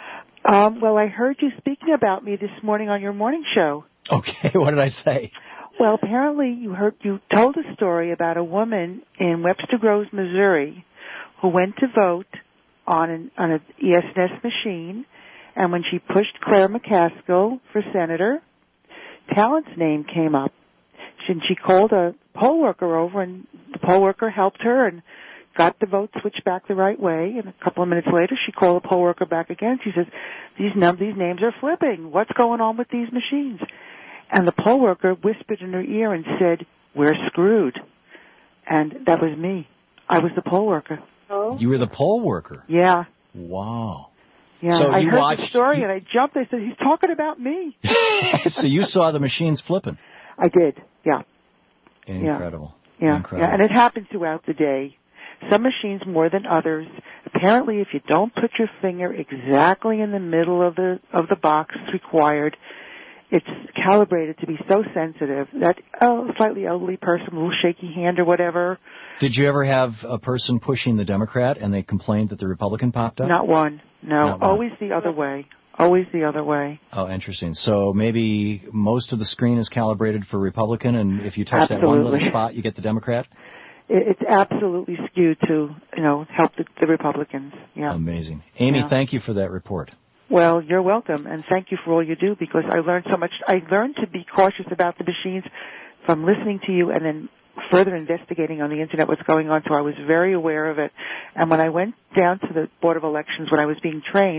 Well, I heard you speaking about me this morning on your morning show. Okay, what did I say? Well, apparently you told a story about a woman in Webster Groves, Missouri, who went to vote on an ES&S machine, and when she pushed Claire McCaskill for senator, Talent's name came up. She called a poll worker over, and the poll worker helped her and got the vote switched back the right way. And a couple of minutes later, she called the poll worker back again. She says, these names are flipping. What's going on with these machines? And the poll worker whispered in her ear and said, we're screwed. And that was me. I was the poll worker. Oh. You were the poll worker? Yeah. Wow. Yeah, so I heard the story and I jumped. I said, he's talking about me. So you saw the machines flipping? I did, yeah. Incredible. Yeah. Incredible. Yeah, and it happens throughout the day. Some machines more than others. Apparently, if you don't put your finger exactly in the middle of the box required, it's calibrated to be so sensitive that a slightly elderly person, a little shaky hand or whatever. Did you ever have a person pushing the Democrat and they complained that the Republican popped up? Not one. No, Not one. Always the other way. Always the other way. Oh, interesting. So maybe most of the screen is calibrated for Republican, and if you touch that one little spot, you get the Democrat? It's absolutely skewed to, help the Republicans. Yeah. Amazing. Amy, thank you for that report. Well, you're welcome, and thank you for all you do, because I learned so much. I learned to be cautious about the machines from listening to you and then further investigating on the Internet what's going on, so I was very aware of it. And when I went down to the Board of Elections when I was being trained,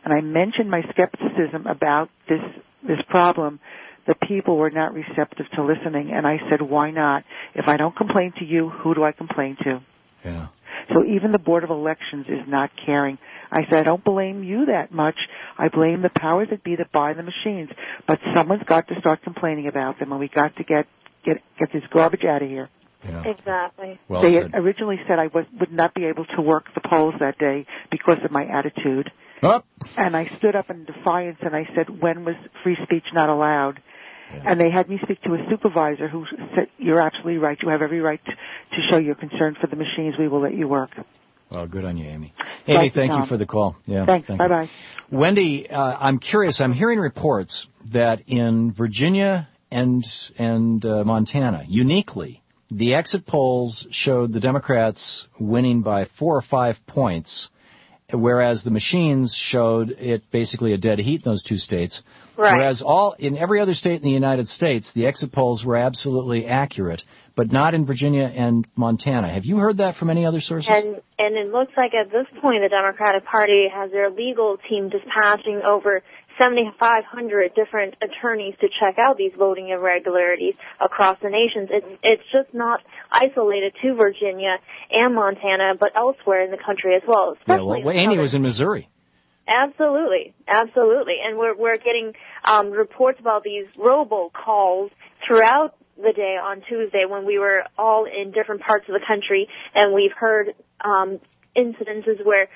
and I mentioned my skepticism about this problem, the people were not receptive to listening. And I said, why not? If I don't complain to you, who do I complain to? Yeah. So even the Board of Elections is not caring. I said, I don't blame you that much. I blame the powers that be that buy the machines. But someone's got to start complaining about them, and we got to get this garbage out of here. Yeah. Exactly. Well they said. originally said I would not be able to work the polls that day because of my attitude. Oh. And I stood up in defiance and I said, when was free speech not allowed? Yeah. And they had me speak to a supervisor who said, you're absolutely right. You have every right to show your concern for the machines. We will let you work. Well, good on you, Amy. Amy, thank you for the call. Yeah, thanks. Bye-bye. Wendy, I'm curious. I'm hearing reports that in Virginia and Montana, uniquely, the exit polls showed the Democrats winning by 4 or 5 points, whereas the machines showed it basically a dead heat in those two states. Right. Whereas in every other state in the United States, the exit polls were absolutely accurate, but not in Virginia and Montana. Have you heard that from any other sources? And it looks like at this point the Democratic Party has their legal team dispatching over 7,500 different attorneys to check out these voting irregularities across the nation. It's just not isolated to Virginia and Montana, but elsewhere in the country as well. Yeah, well, Amy was in Missouri. Absolutely. And we're getting reports about these robocalls throughout the day on Tuesday when we were all in different parts of the country, and we've heard incidences where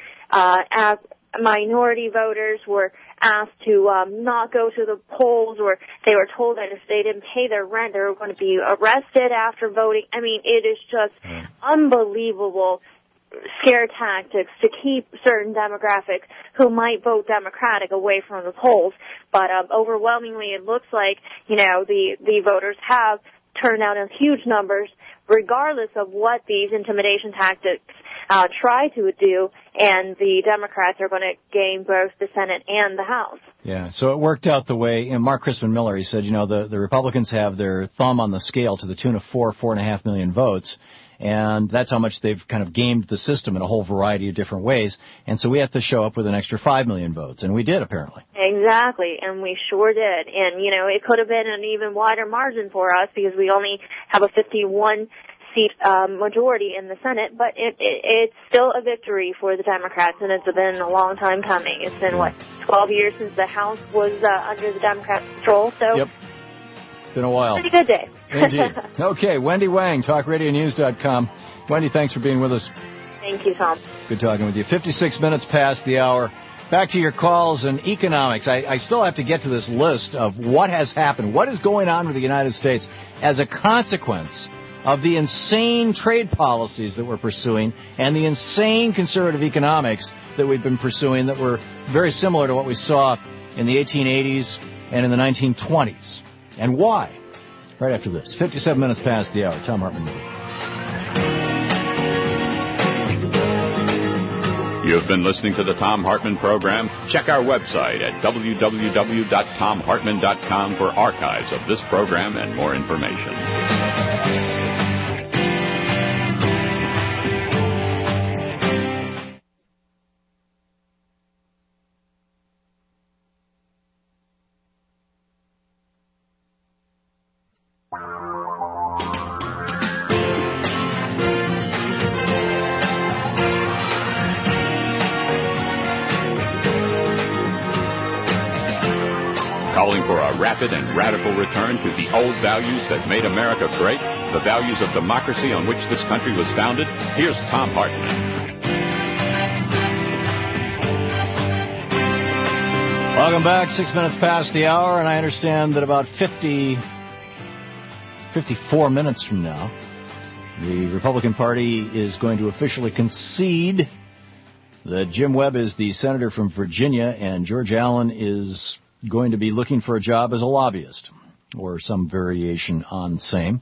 minority voters were asked to not go to the polls, or they were told that if they didn't pay their rent, they were going to be arrested after voting. I mean, it is just unbelievable scare tactics to keep certain demographics who might vote Democratic away from the polls. But overwhelmingly, it looks like, the voters have turned out in huge numbers, regardless of what these intimidation tactics try to do, and the Democrats are going to gain both the Senate and the House. Yeah, so it worked out the way, Mark Crispin Miller, he said, the Republicans have their thumb on the scale to the tune of 4.5 million votes, and that's how much they've kind of gamed the system in a whole variety of different ways, and so we have to show up with an extra 5 million votes, and we did, apparently. Exactly, and we sure did, and, it could have been an even wider margin for us because we only have a 51-seat majority in the Senate, but it's still a victory for the Democrats, and it's been a long time coming. It's been, 12 years since the House was under the Democrats' control, so... Yep. It's been a while. Pretty good day. Indeed. Okay, Wendy Wang, TalkRadioNews.com. Wendy, thanks for being with us. Thank you, Tom. Good talking with you. 56 minutes past the hour. Back to your calls and economics. I still have to get to this list of what has happened, what is going on with the United States as a consequence of the insane trade policies that we're pursuing and the insane conservative economics that we've been pursuing that were very similar to what we saw in the 1880s and in the 1920s. And why? Right after this. 57 minutes past the hour. Tom Hartman. You've been listening to the Tom Hartman Program. Check our website at www.tomhartman.com for archives of this program and more information. Calling for a rapid and radical return to the old values that made America great, the values of democracy on which this country was founded. Here's Tom Hartman. Welcome back. 6 minutes past the hour, and I understand that about 54 minutes from now, the Republican Party is going to officially concede that Jim Webb is the senator from Virginia, and George Allen is going to be looking for a job as a lobbyist, or some variation on same.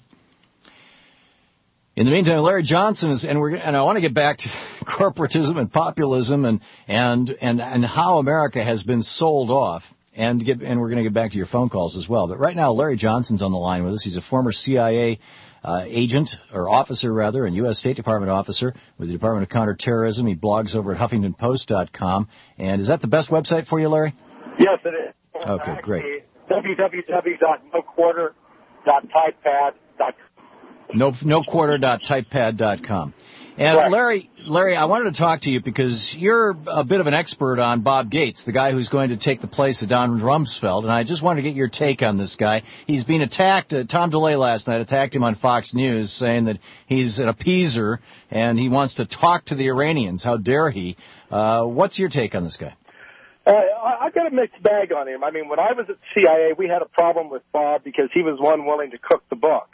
In the meantime, Larry Johnson is, and I want to get back to corporatism and populism and how America has been sold off And we're going to get back to your phone calls as well. But right now, Larry Johnson's on the line with us. He's a former CIA agent, or officer rather, and U.S. State Department officer with the Department of Counterterrorism. He blogs over at HuffingtonPost.com. And is that the best website for you, Larry? Yes, it is. Okay, great. www.noquarter.typepad.com. Noquarter.typepad.com. And right. Larry, I wanted to talk to you because you're a bit of an expert on Bob Gates, the guy who's going to take the place of Don Rumsfeld, and I just wanted to get your take on this guy. He's being attacked. Tom DeLay last night attacked him on Fox News, saying that he's an appeaser and he wants to talk to the Iranians. How dare he? What's your take on this guy? I've got a mixed bag on him. I mean, when I was at CIA, we had a problem with Bob because he was one willing to cook the books.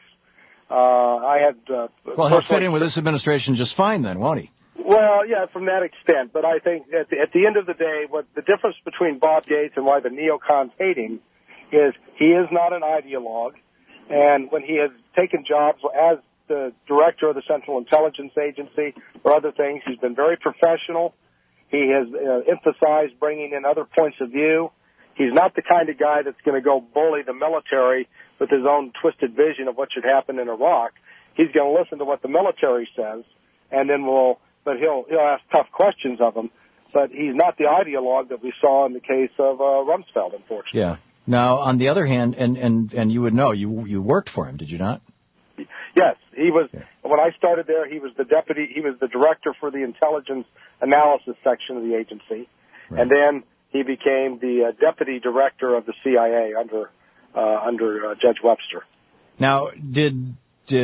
Well, he'll fit in with this administration just fine then, won't he? Well, yeah, from that extent. But I think at the end of the day, what the difference between Bob Gates and why the neocons hate him is he is not an ideologue. And when he has taken jobs as the director of the Central Intelligence Agency or other things, he's been very professional. He has emphasized bringing in other points of view. He's not the kind of guy that's going to go bully the military with his own twisted vision of what should happen in Iraq. He's going to listen to what the military says, and then he'll ask tough questions of them. But he's not the ideologue that we saw in the case of Rumsfeld, unfortunately. Yeah. Now, on the other hand, and you would know, you worked for him, did you not? Yes, he was. Yeah. When I started there, he was the director for the intelligence analysis section of the agency, right. And then he became the deputy director of the CIA under Judge Webster. Now, did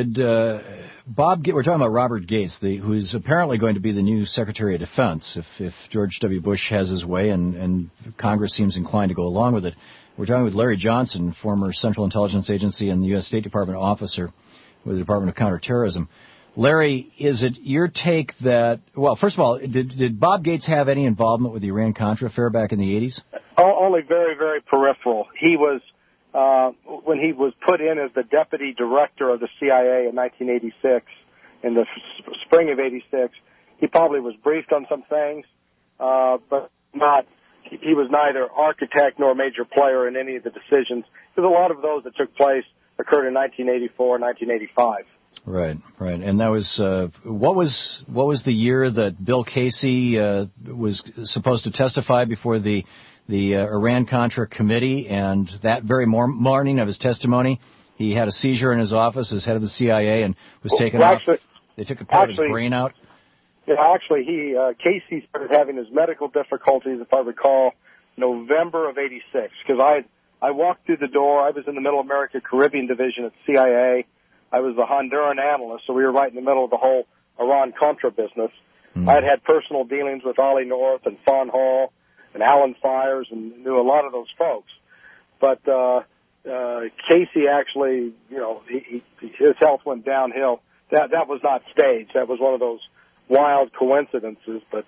Bob Gates, we're talking about Robert Gates, who's apparently going to be the new Secretary of Defense if George W. Bush has his way and Congress seems inclined to go along with it. We're talking with Larry Johnson, former Central Intelligence Agency and the U.S. State Department officer with the Department of Counterterrorism. Larry, is it your take that, well, first of all, did Bob Gates have any involvement with the Iran-Contra affair back in the 80s? Only very, very peripheral. He was, when he was put in as the deputy director of the CIA in 1986, in the spring of 86, he probably was briefed on some things, but he was neither architect nor major player in any of the decisions, because a lot of those that took place occurred in 1984 and 1985. Right. And that was what was the year that Bill Casey was supposed to testify before the Iran-Contra committee, and that very morning of his testimony, he had a seizure in his office as head of the CIA and was taken off. They took a part of his brain out. Yeah, actually, Casey started having his medical difficulties, if I recall, November of '86, because I walked through the door. I was in the Middle America Caribbean Division at CIA. I was the Honduran analyst, so we were right in the middle of the whole Iran-Contra business. I had personal dealings with Ollie North and Fawn Hall and Alan Fires and knew a lot of those folks. But Casey actually, his health went downhill. That was not staged. That was one of those wild coincidences, but,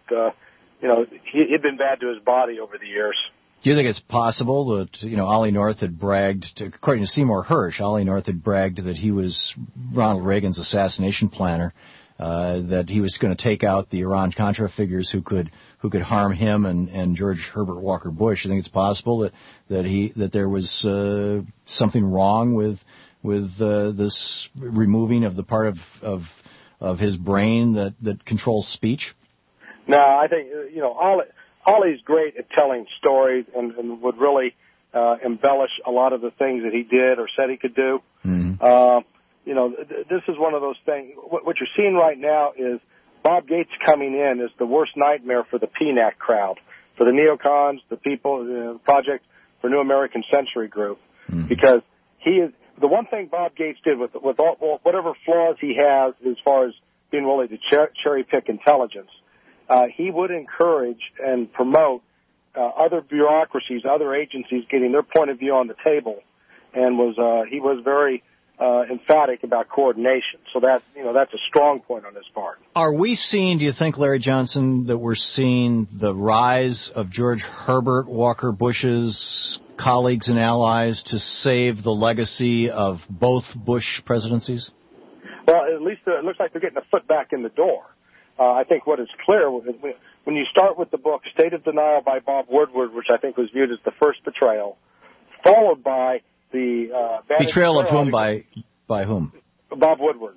he'd been bad to his body over the years. Do you think it's possible that, Ollie North had bragged, according to Seymour Hersh, Ollie North had bragged that he was Ronald Reagan's assassination planner, that he was going to take out the Iran-Contra figures who could harm him and George Herbert Walker Bush? You think it's possible that there was something wrong with this removing of the part of his brain that controls speech? No, I think, Ollie's great at telling stories and would really embellish a lot of the things that he did or said he could do. Mm-hmm. This is one of those things. What you're seeing right now is Bob Gates coming in is the worst nightmare for the PNAC crowd, for the neocons, the people, the Project for New American Century group, because he is the one thing Bob Gates did with all, whatever flaws he has as far as being willing to cherry pick intelligence. He would encourage and promote other bureaucracies, other agencies getting their point of view on the table, and he was very emphatic about coordination. So that's a strong point on his part. Are we seeing, do you think, Larry Johnson, that we're seeing the rise of George Herbert Walker Bush's colleagues and allies to save the legacy of both Bush presidencies? Well, at least it looks like they're getting a foot back in the door. I think what is clear, when you start with the book State of Denial by Bob Woodward, which I think was viewed as the first betrayal, followed by the betrayal of whom by whom? Bob Woodward.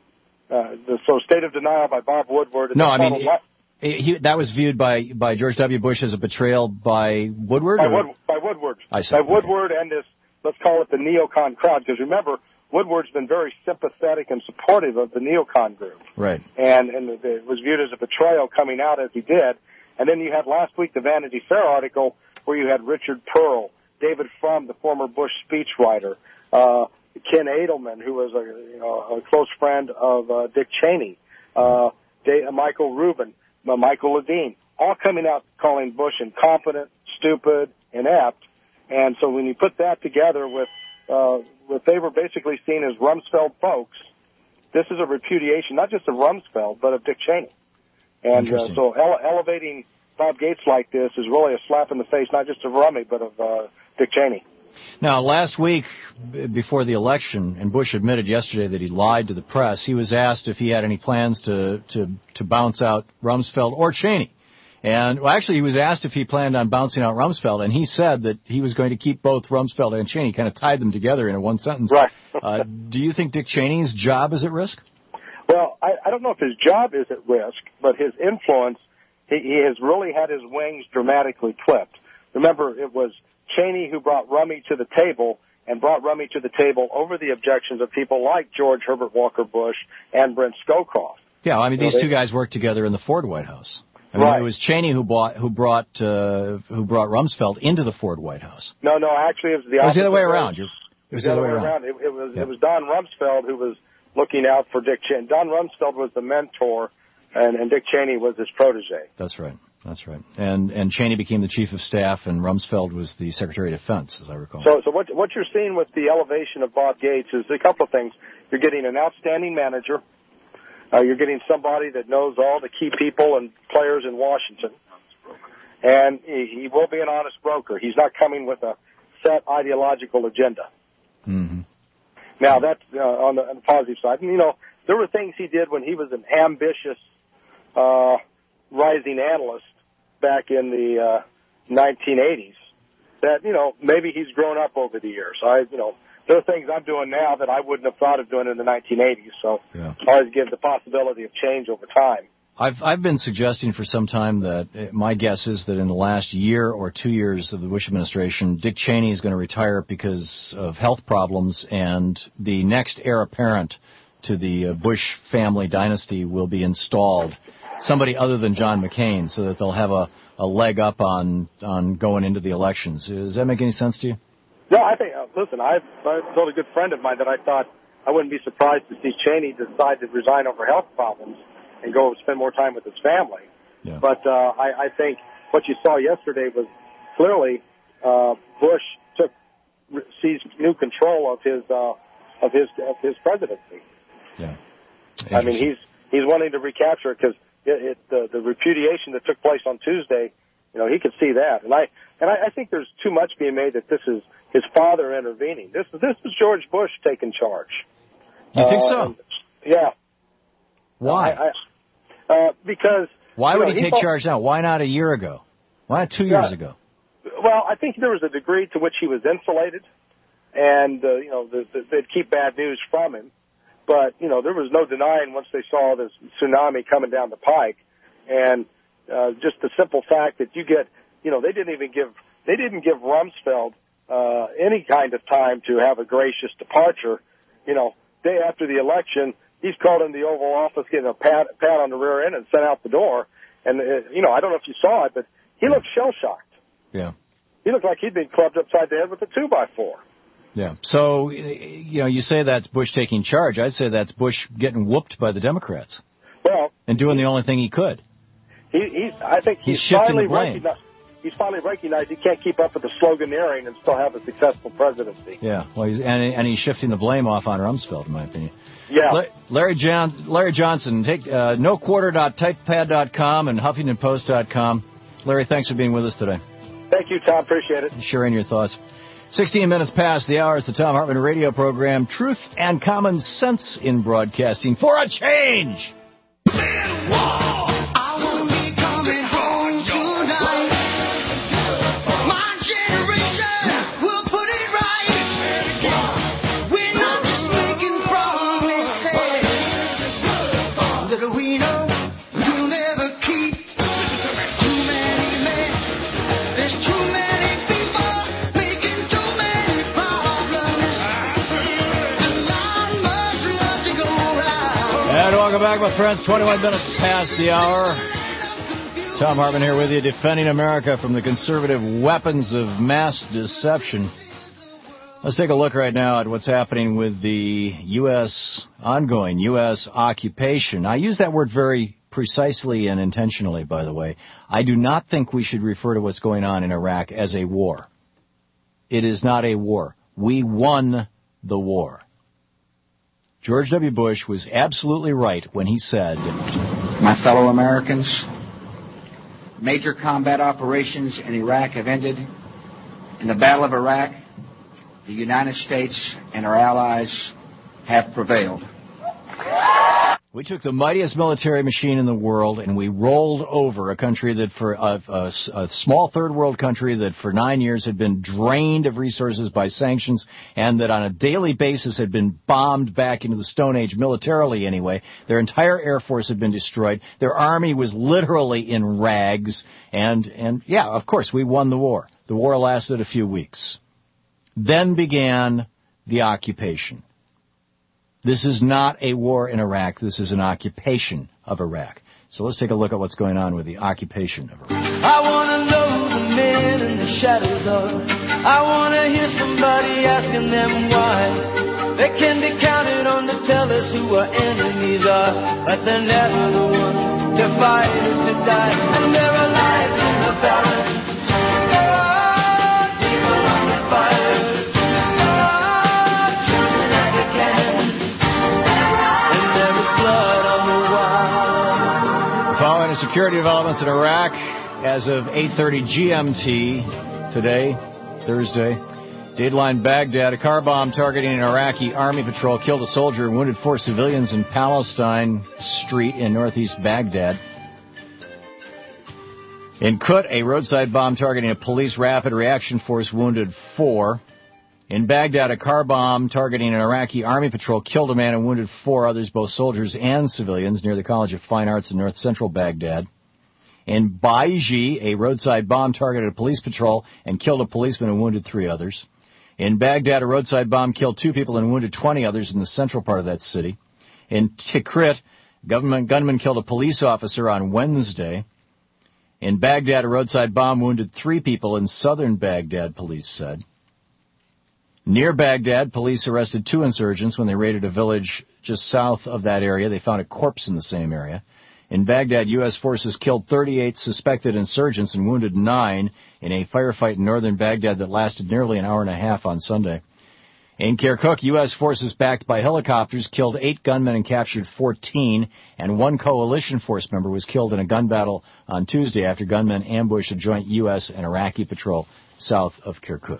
So State of Denial by Bob Woodward. No, I mean, that was viewed by George W. Bush as a betrayal by Woodward? By Woodward. I see. By Woodward and this, let's call it the neocon crowd, because remember, Woodward's been very sympathetic and supportive of the neocon group. Right. And it was viewed as a betrayal coming out as he did. And then you had last week the Vanity Fair article where you had Richard Pearl, David Frum, the former Bush speechwriter, Ken Edelman, who was a close friend of Dick Cheney, Michael Rubin, Michael Levine, all coming out calling Bush incompetent, stupid, inept. And so when you put that together with what they were basically seen as Rumsfeld folks, this is a repudiation not just of Rumsfeld, but of Dick Cheney. And so elevating Bob Gates like this is really a slap in the face, not just of Rummy, but of Dick Cheney. Now, last week, before the election, and Bush admitted yesterday that he lied to the press, he was asked if he had any plans to bounce out Rumsfeld or Cheney. And, well, actually, he was asked if he planned on bouncing out Rumsfeld, and he said that he was going to keep both Rumsfeld and Cheney, kind of tied them together in one sentence. Right. Do you think Dick Cheney's job is at risk? Well, I don't know if his job is at risk, but his influence, he has really had his wings dramatically clipped. Remember, it was Cheney who brought Rummy to the table, and brought Rummy to the table over the objections of people like George Herbert Walker Bush and Brent Scowcroft. Yeah, I mean, these two guys worked together in the Ford White House. I mean, right. It was Cheney who brought Rumsfeld into the Ford White House. No, actually, it was the opposite. It was the other way around. It was the other way around. It was Don Rumsfeld who was looking out for Dick Cheney. Don Rumsfeld was the mentor, and Dick Cheney was his protege. That's right. And Cheney became the chief of staff, and Rumsfeld was the Secretary of Defense, as I recall. So what you're seeing with the elevation of Bob Gates is a couple of things. You're getting an outstanding manager. You're getting somebody that knows all the key people and players in Washington. And he will be an honest broker. He's not coming with a set ideological agenda. Mm-hmm. Now, that's on the positive side. And, there were things he did when he was an ambitious rising analyst back in the 1980s that, maybe he's grown up over the years. There are things I'm doing now that I wouldn't have thought of doing in the 1980s, so I always give the possibility of change over time. I've been suggesting for some time that my guess is that in the last year or 2 years of the Bush administration, Dick Cheney is going to retire because of health problems, and the next heir apparent to the Bush family dynasty will be installed, somebody other than John McCain, so that they'll have a leg up on going into the elections. Does that make any sense to you? No, I think, listen, I told a good friend of mine that I thought I wouldn't be surprised to see Cheney decide to resign over health problems and go spend more time with his family. Yeah. But I think what you saw yesterday was clearly Bush seized new control of his presidency. Yeah. I mean, he's wanting to recapture it because the repudiation that took place on Tuesday, he could see that. And I think there's too much being made that this is his father intervening. This is George Bush taking charge. You think so? Yeah. Why? Because... Why would he take charge now? Why not a year ago? Why not 2 years ago? Well, I think there was a degree to which he was insulated, and, they'd keep bad news from him. But, there was no denying once they saw this tsunami coming down the pike, and just the simple fact that you get, they didn't give Rumsfeld any kind of time to have a gracious departure. Day after the election, he's called in the Oval Office, getting a pat on the rear end and sent out the door. And, I don't know if you saw it, but he looked shell-shocked. Yeah. He looked like he'd been clubbed upside the head with a 2x4. Yeah. So, you say that's Bush taking charge. I'd say that's Bush getting whooped by the Democrats. Well. And doing the only thing he could. I think he's shifting the blame. He's finally recognized he can't keep up with the sloganeering and still have a successful presidency. Yeah. Well, he's shifting the blame off on Rumsfeld, in my opinion. Yeah. Larry Johnson, take noquarter.typepad.com and HuffingtonPost.com. Larry, thanks for being with us today. Thank you, Tom. Appreciate it. Sharing your thoughts. 16 minutes past the hour. It's the Thom Hartmann radio program, Truth and Common Sense in Broadcasting for a Change. I won't be coming home. Welcome back, my friends. 21 minutes past the hour. Tom Hartman here with you, defending America from the conservative weapons of mass deception. Let's take a look right now at what's happening with the ongoing U.S. occupation. I use that word very precisely and intentionally, by the way. I do not think we should refer to what's going on in Iraq as a war. It is not a war. We won the war. George W. Bush was absolutely right when he said, "My fellow Americans, major combat operations in Iraq have ended. In the Battle of Iraq, the United States and our allies have prevailed." We took the mightiest military machine in the world and we rolled over a country that for a small third world country that for 9 years had been drained of resources by sanctions and that on a daily basis had been bombed back into the Stone Age, militarily anyway. Their entire air force had been destroyed. Their army was literally in rags. And yeah, of course, we won the war. The war lasted a few weeks. Then began the occupation. This is not a war in Iraq. This is an occupation of Iraq. So let's take a look at what's going on with the occupation of Iraq. I want to know the men in the shadows are. I want to hear somebody asking them why. They can be counted on to tell us who our enemies are, but they're never the ones to fight or to die. And there are lives in the balance. There are people on the fire. Following security developments in Iraq, as of 8:30 GMT today, Thursday, Dateline Baghdad, a car bomb targeting an Iraqi army patrol killed a soldier and wounded 4 civilians in Palestine Street in northeast Baghdad. In Kut, a roadside bomb targeting a police rapid reaction force wounded 4. In Baghdad, a car bomb targeting an Iraqi army patrol killed a man and wounded 4 others, both soldiers and civilians, near the College of Fine Arts in north-central Baghdad. In Baiji, a roadside bomb targeted a police patrol and killed a policeman and wounded 3 others. In Baghdad, a roadside bomb killed 2 people and wounded 20 others in the central part of that city. In Tikrit, government gunman killed a police officer on Wednesday. In Baghdad, a roadside bomb wounded 3 people in southern Baghdad, police said. Near Baghdad, police arrested 2 insurgents when they raided a village just south of that area. They found a corpse in the same area. In Baghdad, U.S. forces killed 38 suspected insurgents and wounded 9 in a firefight in northern Baghdad that lasted nearly an hour and a half on Sunday. In Kirkuk, U.S. forces backed by helicopters killed 8 gunmen and captured 14, and 1 coalition force member was killed in a gun battle on Tuesday after gunmen ambushed a joint U.S. and Iraqi patrol south of Kirkuk.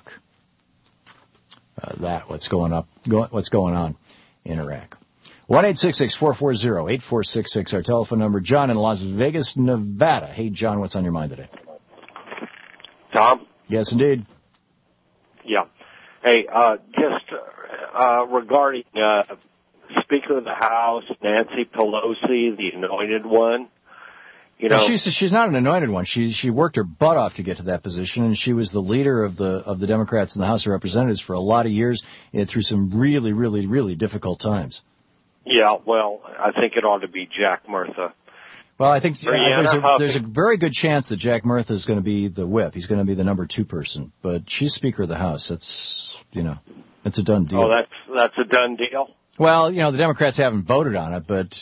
What's going on in Iraq. 1-866-440-8466, our telephone number. John in Las Vegas, Nevada. Hey, John, what's on your mind today? Tom? Yes, indeed. Yeah. Hey, just regarding Speaker of the House, Nancy Pelosi, the anointed one. You know, she's not an anointed one. She worked her butt off to get to that position, and she was the leader of the Democrats in the House of Representatives for a lot of years, through some really, really, really difficult times. Yeah, well, I think it ought to be Jack Murtha. Well, I think there's a very good chance that Jack Murtha is going to be the whip. He's going to be the number 2 person, but she's Speaker of the House. That's a done deal. Oh, that's a done deal. Well, the Democrats haven't voted on it, but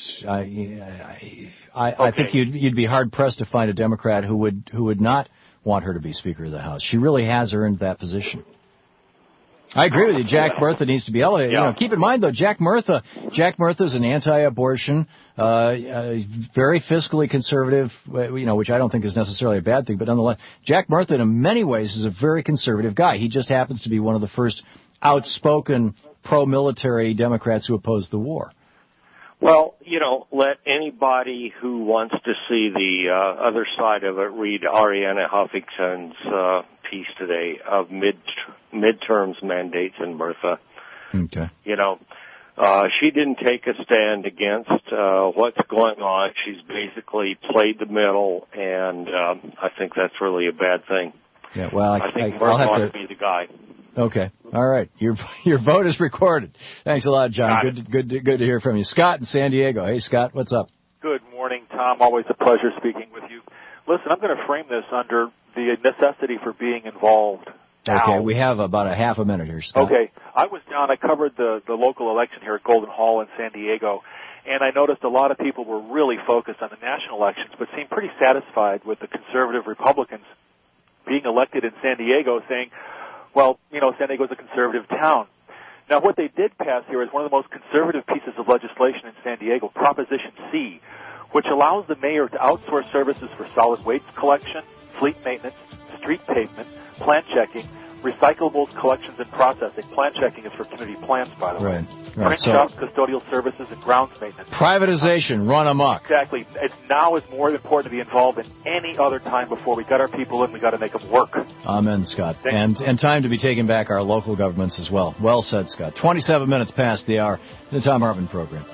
I think you'd be hard pressed to find a Democrat who would not want her to be Speaker of the House. She really has earned that position. I agree with you. Jack Murtha needs to be elevated. Yeah. Keep in mind though, Jack Murtha is an anti-abortion, very fiscally conservative, which I don't think is necessarily a bad thing, but nonetheless, Jack Murtha in many ways is a very conservative guy. He just happens to be one of the first outspoken pro-military Democrats who opposed the war. Well, let anybody who wants to see the other side of it read Arianna Huffington's piece today of midterms mandates in Murtha. Okay. She didn't take a stand against what's going on. She's basically played the middle, and I think that's really a bad thing. Yeah, well, I think Murtha ought to be the guy. Okay. All right. Your vote is recorded. Thanks a lot, John. Good to hear from you. Scott in San Diego. Hey, Scott, what's up? Good morning, Tom. Always a pleasure speaking with you. Listen, I'm going to frame this under the necessity for being involved. Okay, we have about a half a minute here, Scott. Okay. I covered the local election here at Golden Hall in San Diego, and I noticed a lot of people were really focused on the national elections, but seemed pretty satisfied with the conservative Republicans being elected in San Diego, saying, well, San Diego's a conservative town. Now, what they did pass here is one of the most conservative pieces of legislation in San Diego, Proposition C, which allows the mayor to outsource services for solid waste collection, fleet maintenance, street pavement, plan checking, recyclables collections and processing. Plan checking is for community plants, by the way. Right. Print shops, custodial services, and grounds maintenance. Privatization, run amok. Exactly. Now is more important to be involved than any other time before. We got our people in, we got to make them work. Amen, Scott. And time to be taking back our local governments as well. Well said, Scott. 27 minutes past the hour in the Tom Hartman program.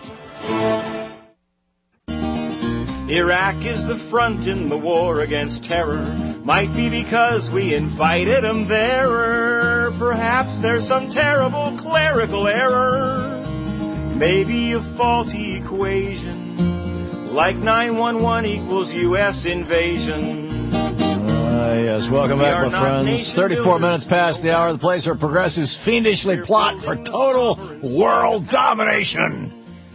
Iraq is the front in the war against terror. Might be because we invited them there. Or perhaps there's some terrible clerical error. Maybe a faulty equation, like 911 equals U.S. invasion. Yes, welcome back, my friends. 34 minutes past the hour, the place where progressives fiendishly plot for total world domination.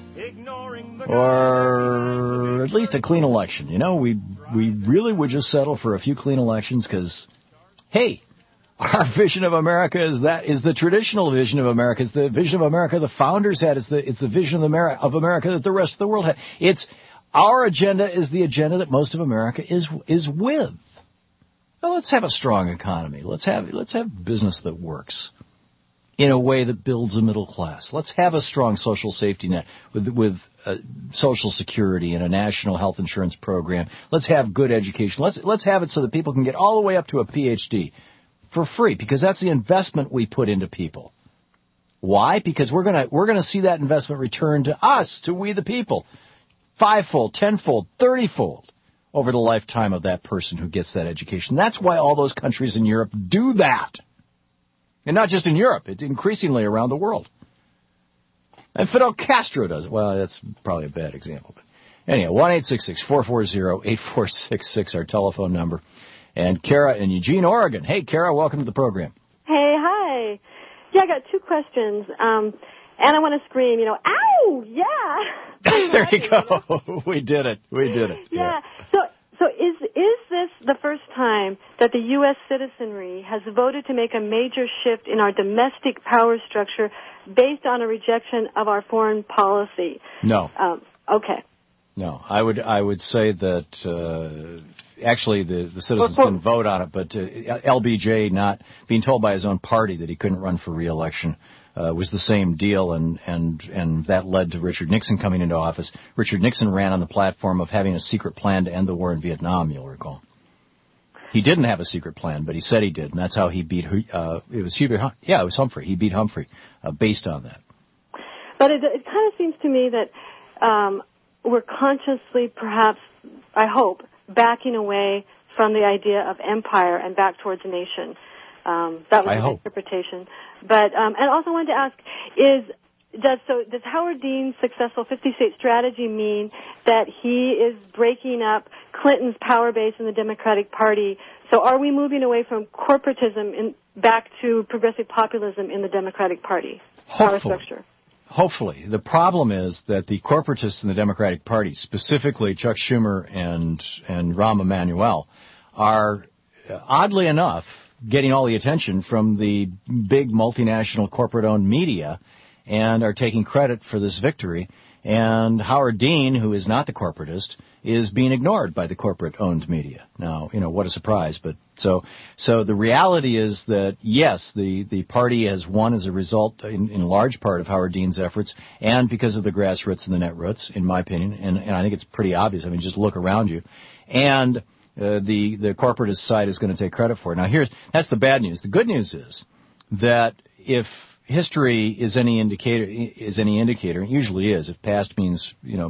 Or at least a clean election. We really would just settle for a few clean elections because, hey, our vision of America is the traditional vision of America. It's the vision of America the founders had. It's the vision of America that the rest of the world had. It's our agenda is the agenda that most of America is with. Well, let's have a strong economy. Let's have business that works in a way that builds a middle class. Let's have a strong social safety net with Social Security and a national health insurance program. Let's have good education. Let's have it so that people can get all the way up to a PhD for free, because that's the investment we put into people. Why? Because we're gonna see that investment return to us, to we the people, 5-fold, 10-fold, 30-fold over the lifetime of that person who gets that education. That's why all those countries in Europe do that. And not just in Europe, it's increasingly around the world. And Fidel Castro does it. Well, that's probably a bad example. But anyway, 1-866-440-8466, our telephone number. And Kara in Eugene, Oregon. Hey, Kara, welcome to the program. Hey, hi. Yeah, I got two questions. And I want to scream, ow, yeah. There you go. We did it. Yeah. So is this the first time that the U.S. citizenry has voted to make a major shift in our domestic power structure based on a rejection of our foreign policy? No. Okay. No, I would say that actually the citizens didn't vote on it, but LBJ not being told by his own party that he couldn't run for re-election was the same deal, and that led to Richard Nixon coming into office. Richard Nixon ran on the platform of having a secret plan to end the war in Vietnam, you'll recall. He didn't have a secret plan, but he said he did, and that's how he beat it was Humphrey. He beat Humphrey based on that. But it kind of seems to me that we're consciously, perhaps, I hope, backing away from the idea of empire and back towards a nation. That was my interpretation. But and also wanted to ask, does Howard Dean's successful 50-state strategy mean that he is breaking up Clinton's power base in the Democratic Party? So are we moving away from corporatism back to progressive populism in the Democratic Party power structure? Hopefully. The problem is that the corporatists in the Democratic Party, specifically Chuck Schumer and Rahm Emanuel, are, oddly enough, getting all the attention from the big multinational corporate-owned media and are taking credit for this victory. And Howard Dean, who is not the corporatist, is being ignored by the corporate-owned media. Now, what a surprise. But so the reality is that, yes, the party has won as a result, in large part, of Howard Dean's efforts and because of the grassroots and the netroots, in my opinion. And I think it's pretty obvious. I mean, just look around you. And the corporatist side is going to take credit for it. Now, that's the bad news. The good news is that if history is any indicator, it usually is. If past means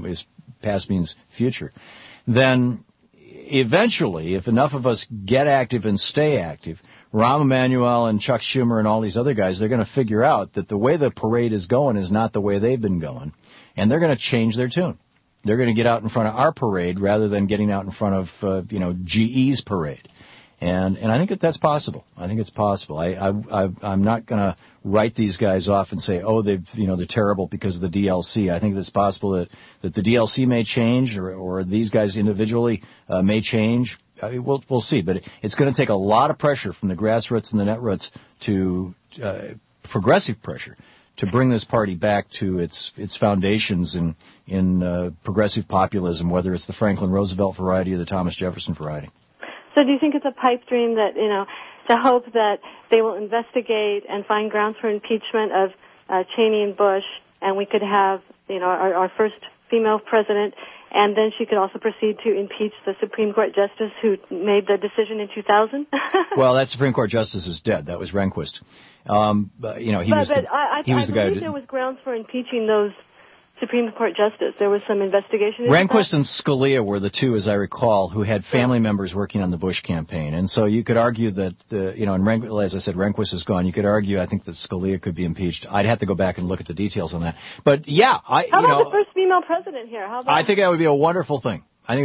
future, then eventually, if enough of us get active and stay active, Rahm Emanuel and Chuck Schumer and all these other guys, they're going to figure out that the way the parade is going is not the way they've been going, and they're going to change their tune. They're going to get out in front of our parade rather than getting out in front of GE's parade. And I think that's possible. I think it's possible. I'm not going to write these guys off and say, oh, they're terrible because of the DLC. I think it's possible that the DLC may change or these guys individually may change. I mean, we'll see. But it's going to take a lot of pressure from the grassroots and the netroots to progressive pressure to bring this party back to its foundations in progressive populism, whether it's the Franklin Roosevelt variety or the Thomas Jefferson variety. So do you think it's a pipe dream that, to hope that they will investigate and find grounds for impeachment of Cheney and Bush, and we could have, our first female president, and then she could also proceed to impeach the Supreme Court justice who made the decision in 2000? Well, that Supreme Court justice is dead. That was Rehnquist. He was the guy. I believe there was grounds for impeaching those Supreme Court justice. There was some investigation. Rehnquist and Scalia were the two, as I recall, who had family members working on the Bush campaign. And so you could argue that, and as I said, Rehnquist is gone. You could argue, I think, that Scalia could be impeached. I'd have to go back and look at the details on that. But yeah, how about the first female president here? How about? I think that would be a wonderful thing. And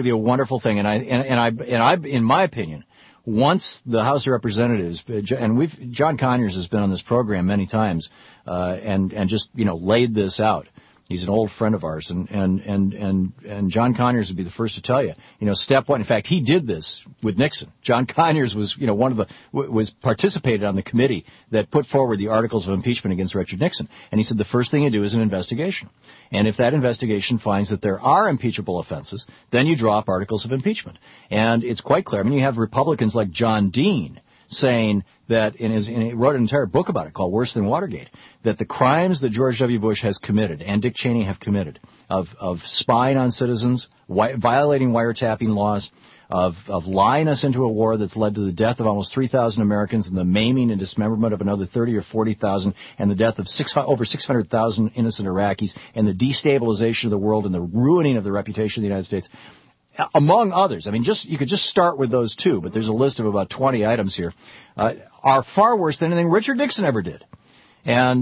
in my opinion, once the House of Representatives, and John Conyers has been on this program many times, and just laid this out. He's an old friend of ours, and John Conyers would be the first to tell you. Step one. In fact, he did this with Nixon. John Conyers was, was participated on the committee that put forward the articles of impeachment against Richard Nixon. And he said the first thing you do is an investigation. And if that investigation finds that there are impeachable offenses, then you draw up articles of impeachment. And it's quite clear. I mean, you have Republicans like John Dean saying that he wrote an entire book about it called Worse Than Watergate, that the crimes that George W. Bush has committed and Dick Cheney have committed of spying on citizens, violating wiretapping laws, of lying us into a war that's led to the death of almost 3,000 Americans and the maiming and dismemberment of another 30 or 40,000 and the death of over 600,000 innocent Iraqis and the destabilization of the world and the ruining of the reputation of the United States. Among others, I mean, you could just start with those two, but there's a list of about 20 items here, are far worse than anything Richard Nixon ever did. And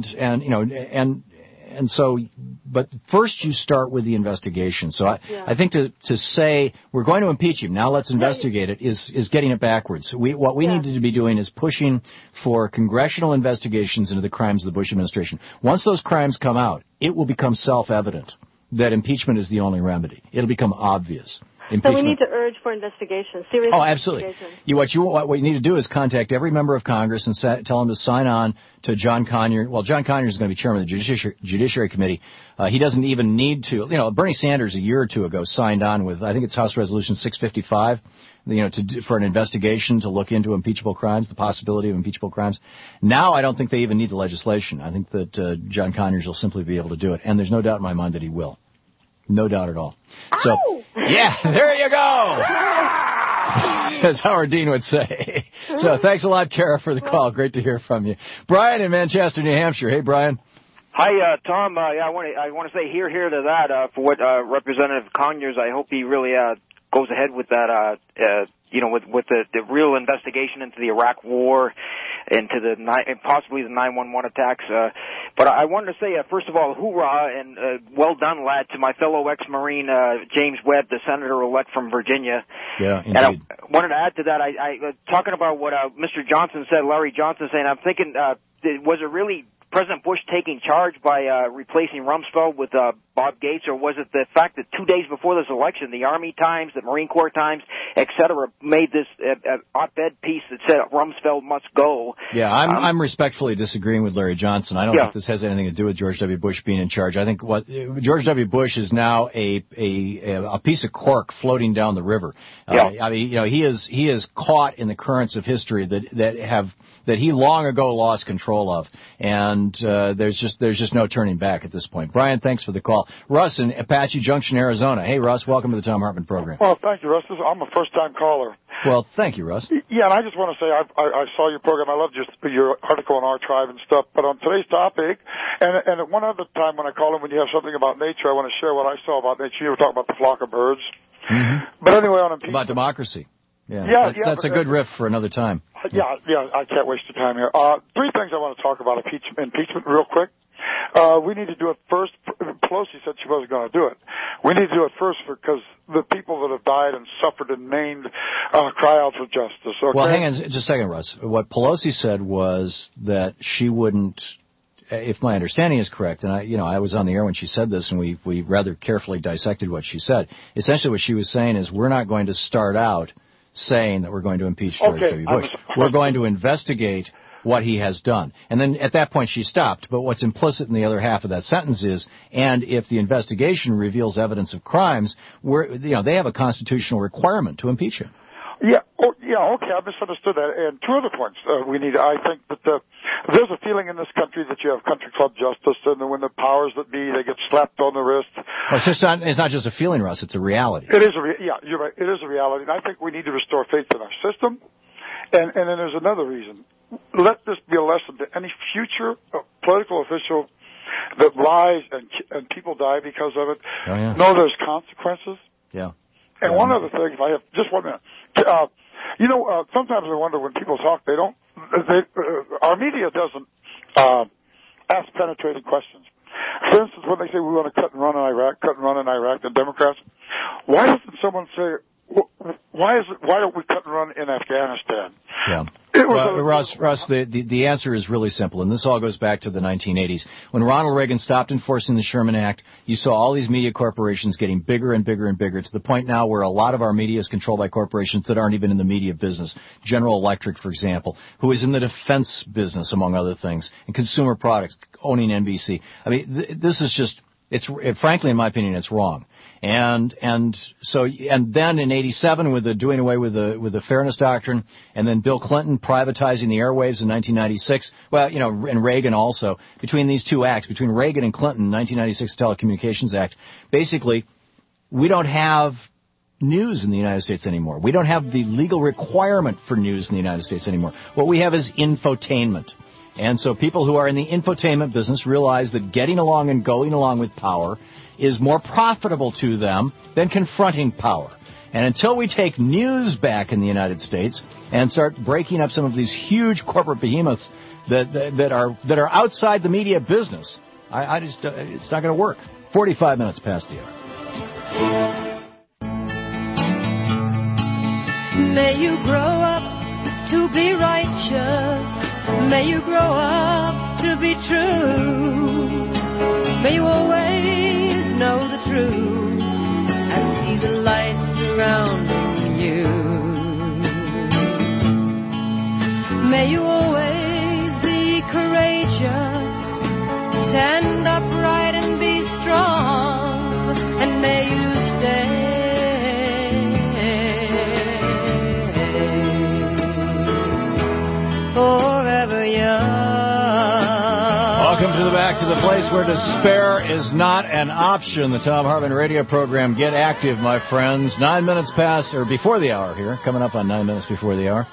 so, but first you start with the investigation. So I think to say we're going to impeach him, now let's investigate it is getting it backwards. What we need to be doing is pushing for congressional investigations into the crimes of the Bush administration. Once those crimes come out, it will become self-evident that impeachment is the only remedy. It'll become obvious. So we need to urge for investigation, serious investigation. Oh, absolutely. What you need to do is contact every member of Congress and tell them to sign on to John Conyers. Well, John Conyers is going to be chairman of the Judiciary Committee. He doesn't even need to. Bernie Sanders a year or two ago signed on with, I think it's House Resolution 655, for an investigation to look into impeachable crimes, the possibility of impeachable crimes. Now I don't think they even need the legislation. I think that John Conyers will simply be able to do it, and there's no doubt in my mind that he will. No doubt at all. So, yeah, there you go. As Howard Dean would say. So thanks a lot, Kara, for the call. Great to hear from you. Brian in Manchester, New Hampshire. Hey, Brian. Hi, Tom. I want to say hear to that for what Representative Conyers. I hope he really goes ahead with that. With the real investigation into the Iraq War, into and possibly the 9/11 attacks. But I wanted to say, first of all, hoorah and well done, lad, to my fellow ex-Marine James Webb, the senator-elect from Virginia. Yeah, indeed. And I wanted to add to that, I talking about what Mr. Johnson said, Larry Johnson saying, I'm thinking, was it really President Bush taking charge by replacing Rumsfeld with Bob Gates, or was it the fact that 2 days before this election, the Army Times, the Marine Corps Times, etc., made this op-ed piece that said Rumsfeld must go? Yeah, I'm respectfully disagreeing with Larry Johnson. I don't think this has anything to do with George W. Bush being in charge. I think George W. Bush is now a piece of cork floating down the river. I mean, he is caught in the currents of history that he long ago lost control of, and there's just no turning back at this point. Brian, thanks for the call. Russ in Apache Junction, Arizona. Hey, Russ, welcome to the Thom Hartmann program. Well, thank you, Russ. I'm a first-time caller. Well, thank you, Russ. Yeah, and I just want to say I saw your program. I loved your article on our tribe and stuff. But on today's topic, and at one other time when I call in, when you have something about nature, I want to share what I saw about nature. You were talking about the flock of birds. Mm-hmm. But anyway, on impeachment. About democracy. Yeah, that's a good riff for another time. Yeah, I can't waste your time here. 3 things I want to talk about impeachment real quick. We need to do it first. Pelosi said she wasn't going to do it. We need to do it first because the people that have died and suffered and maimed cry out for justice. Okay? Well, hang on just a second, Russ. What Pelosi said was that she wouldn't, if my understanding is correct, and I was on the air when she said this, and we rather carefully dissected what she said. Essentially, what she was saying is we're not going to start out saying that we're going to impeach George W. Bush. We're going to investigate what he has done. And then at that point she stopped, but what's implicit in the other half of that sentence is, and if the investigation reveals evidence of crimes, they have a constitutional requirement to impeach him. Yeah, okay, I misunderstood that. And 2 other points we need. I think that there's a feeling in this country that you have country club justice, and when the powers that be, they get slapped on the wrist. Well, it's not just a feeling, Russ, it's a reality. It is you're right, it is a reality, and I think we need to restore faith in our system. And then there's another reason. Let this be a lesson to any future political official that lies and people die because of it. Oh, yeah. Know there's consequences. Yeah. And one other thing, if I have just 1 minute. Sometimes I wonder when people talk, our media doesn't ask penetrating questions. For instance, when they say we want to cut and run in Iraq, the Democrats, why doesn't someone say, why don't we cut and run in Afghanistan? Yeah. Russ, the answer is really simple, and this all goes back to the 1980s. When Ronald Reagan stopped enforcing the Sherman Act, you saw all these media corporations getting bigger and bigger and bigger, to the point now where a lot of our media is controlled by corporations that aren't even in the media business. General Electric, for example, who is in the defense business, among other things, and consumer products, owning NBC. I mean, this is just, frankly, in my opinion, it's wrong. And then in '87 with the doing away with the fairness doctrine, and then Bill Clinton privatizing the airwaves in 1996. Well, and Reagan also. Between these 2 acts, between Reagan and Clinton, 1996 Telecommunications Act, basically, we don't have news in the United States anymore. We don't have the legal requirement for news in the United States anymore. What we have is infotainment. And so people who are in the infotainment business realize that getting along and going along with power is more profitable to them than confronting power. And until we take news back in the United States and start breaking up some of these huge corporate behemoths that are outside the media business, it's not going to work. 45 minutes past the hour. May you grow up to be righteous. May you grow up to be true. May you always know the truth and see the light surrounding you. May you always be courageous, stand upright and be strong, and may you stay forever young. Welcome to Back to the Place where despair is not an option. The Tom Hartman radio program. Get active, my friends. 9 minutes past, or before the hour here. Coming up on 9 minutes before the hour.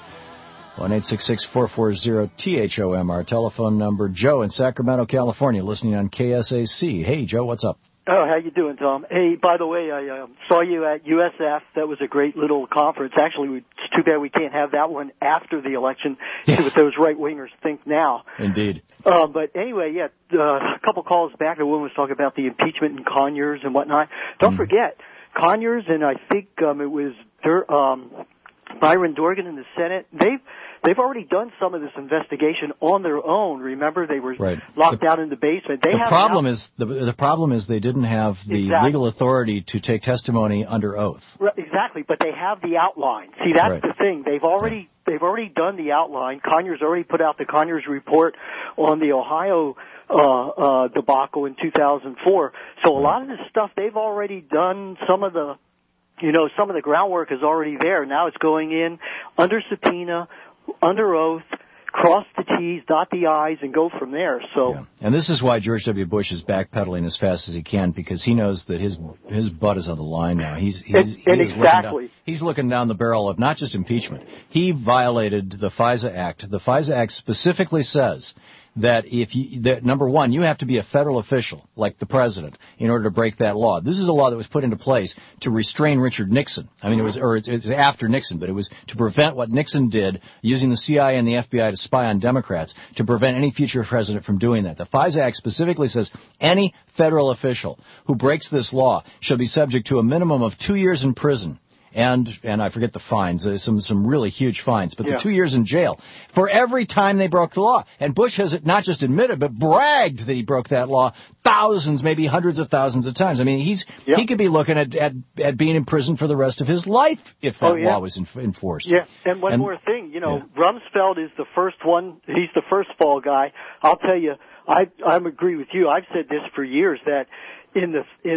1-866-440-THOM, our telephone number. Joe in Sacramento, California, listening on KSAC. Hey, Joe, what's up? Oh, how you doing, Tom? Hey, by the way, I saw you at USF. That was a great little conference. Actually, it's too bad we can't have that one after the election. See what those right-wingers think now. Indeed. But anyway, a couple calls back, the woman was talking about the impeachment in Conyers and whatnot. Don't forget, Conyers and I think it was Byron Dorgan in the Senate, they've already done some of this investigation on their own. Remember, they were locked down in the basement. The problem is they didn't have the legal authority to take testimony under oath. Right, exactly, but they have the outline. See, that's the thing. They've already done the outline. Conyers already put out the Conyers report on the Ohio debacle in 2004. So a lot of this stuff they've already done. Some of the groundwork is already there. Now it's going in under subpoena, under oath, cross the T's, dot the I's, and go from there. So, and this is why George W. Bush is backpedaling as fast as he can, because he knows that his butt is on the line now. He's looking down the barrel of not just impeachment. He violated the FISA Act. The FISA Act specifically says that number one, you have to be a federal official, like the president, in order to break that law. This is a law that was put into place to restrain Richard Nixon. I mean, it's after Nixon, but it was to prevent what Nixon did, using the CIA and the FBI to spy on Democrats, to prevent any future president from doing that. The FISA Act specifically says any federal official who breaks this law shall be subject to a minimum of 2 years in prison. And I forget the fines, some really huge fines, but the 2 years in jail for every time they broke the law. And Bush has not just admitted, but bragged that he broke that law thousands, maybe hundreds of thousands of times. I mean, he could be looking at being in prison for the rest of his life if that law was enforced. Yeah, and one more thing, Rumsfeld is the first one. He's the first fall guy. I'll tell you, I agree with you. I've said this for years that in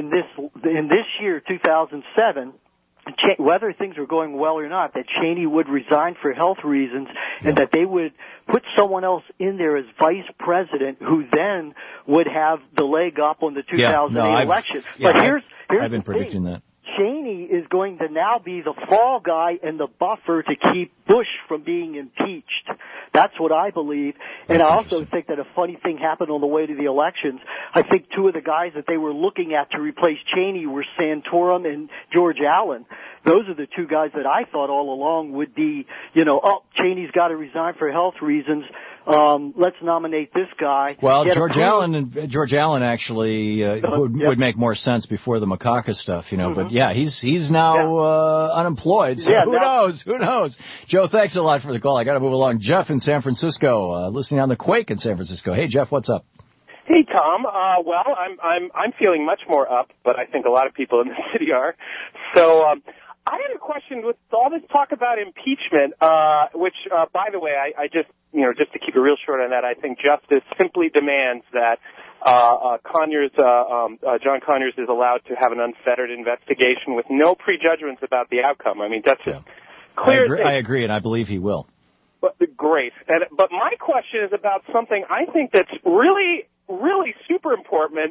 this year, 2007. Whether things were going well or not, that Cheney would resign for health reasons and that they would put someone else in there as vice president who then would have the leg up on the 2008 election. But here's I've been predicting that. Cheney is going to now be the fall guy and the buffer to keep Bush from being impeached. That's what I believe. And I also think that a funny thing happened on the way to the elections. I think two of the guys that they were looking at to replace Cheney were Santorum and George Allen. Those are the two guys that I thought all along would be, Cheney's got to resign for health reasons. Let's nominate this guy. Well, George Allen actually would make more sense before the Macaca stuff, But yeah, he's now unemployed. So who knows? Joe, thanks a lot for the call. I got to move along. Jeff in San Francisco, listening on the Quake in San Francisco. Hey, Jeff, what's up? Hey, Tom. Well, I'm feeling much more up, but I think a lot of people in the city are. So. I had a question with all this talk about impeachment, which, by the way, I just to keep it real short on that, I think justice simply demands that John Conyers is allowed to have an unfettered investigation with no prejudgments about the outcome. I mean, that's just clear. I agree, and I believe he will. Great. But my question is about something I think that's really super important,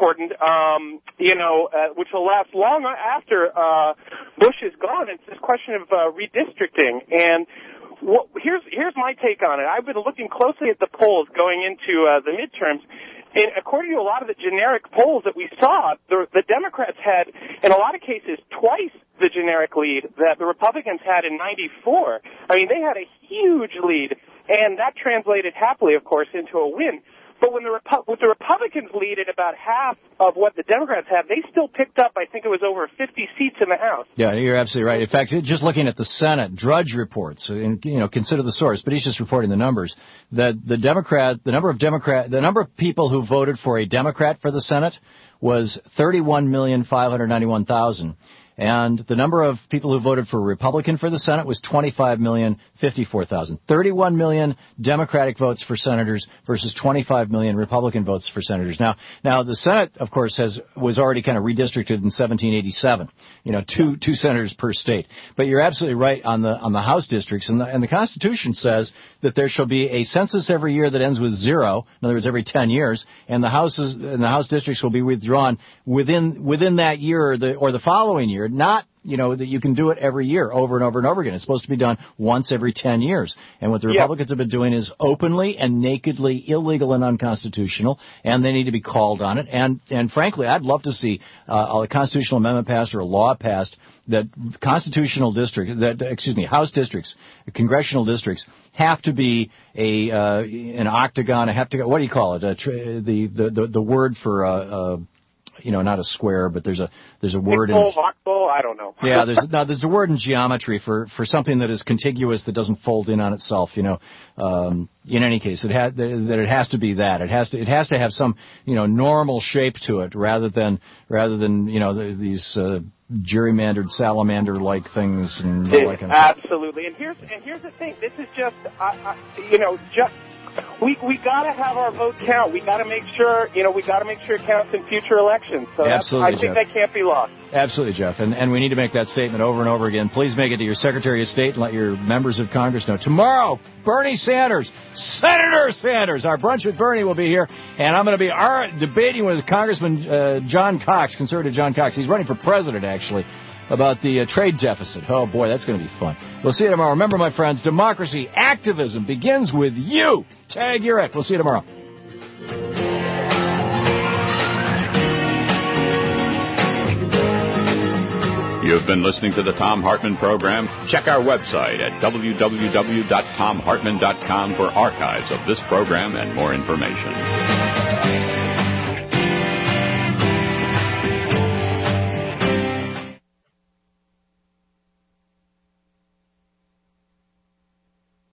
which will last long after Bush is gone. It's this question of redistricting. And here's my take on it. I've been looking closely at the polls going into the midterms. And according to a lot of the generic polls that we saw, the Democrats had, in a lot of cases, twice the generic lead that the Republicans had in '94. I mean, they had a huge lead, and that translated happily, of course, into a win. But with the Republicans lead at about half of what the Democrats have, they still picked up, I think it was over 50 seats in the House. Yeah, you're absolutely right. In fact, just looking at the Senate, Drudge reports, and consider the source, but he's just reporting the numbers, that the number of people who voted for a Democrat for the Senate was 31,591,000. And the number of people who voted for a Republican for the Senate was 25,054,000. 31 million Democratic votes for senators versus 25 million Republican votes for senators. Now the Senate, of course, was already kind of redistricted in 1787. Two senators per state. But you're absolutely right on the House districts, and the Constitution says that there shall be a census every year that ends with 0. In other words, every 10 years, and the House districts will be withdrawn within that year or the following year. Not, that you can do it every year over and over and over again. It's supposed to be done once every 10 years. And what the Republicans have been doing is openly and nakedly illegal and unconstitutional, and they need to be called on it. And frankly, I'd love to see a constitutional amendment passed or a law passed that House districts, congressional districts have to be an octagon. What do you call it? The word for not a square, but there's a word in voxel, I don't know. Yeah, there's a word in geometry for something that is contiguous that doesn't fold in on itself. In any case, it has to be that. It has to have some normal shape to it rather than these gerrymandered salamander-like things and all that kind of stuff. Absolutely. And here's the thing. This is just we got to have our vote count. We got to make sure it counts in future elections. So absolutely, I think that can't be lost. Absolutely, Jeff. And we need to make that statement over and over again. Please make it to your Secretary of State and let your members of Congress know. Tomorrow, Bernie Sanders, Senator Sanders, our brunch with Bernie will be here, and I'm going to be debating with Congressman John Cox, conservative John Cox. He's running for president, actually, about the trade deficit. Oh, boy, that's going to be fun. We'll see you tomorrow. Remember, my friends, democracy, activism begins with you. Tag, you're it. We'll see you tomorrow. You've been listening to the Thom Hartmann Program. Check our website at www.thomhartmann.com for archives of this program and more information.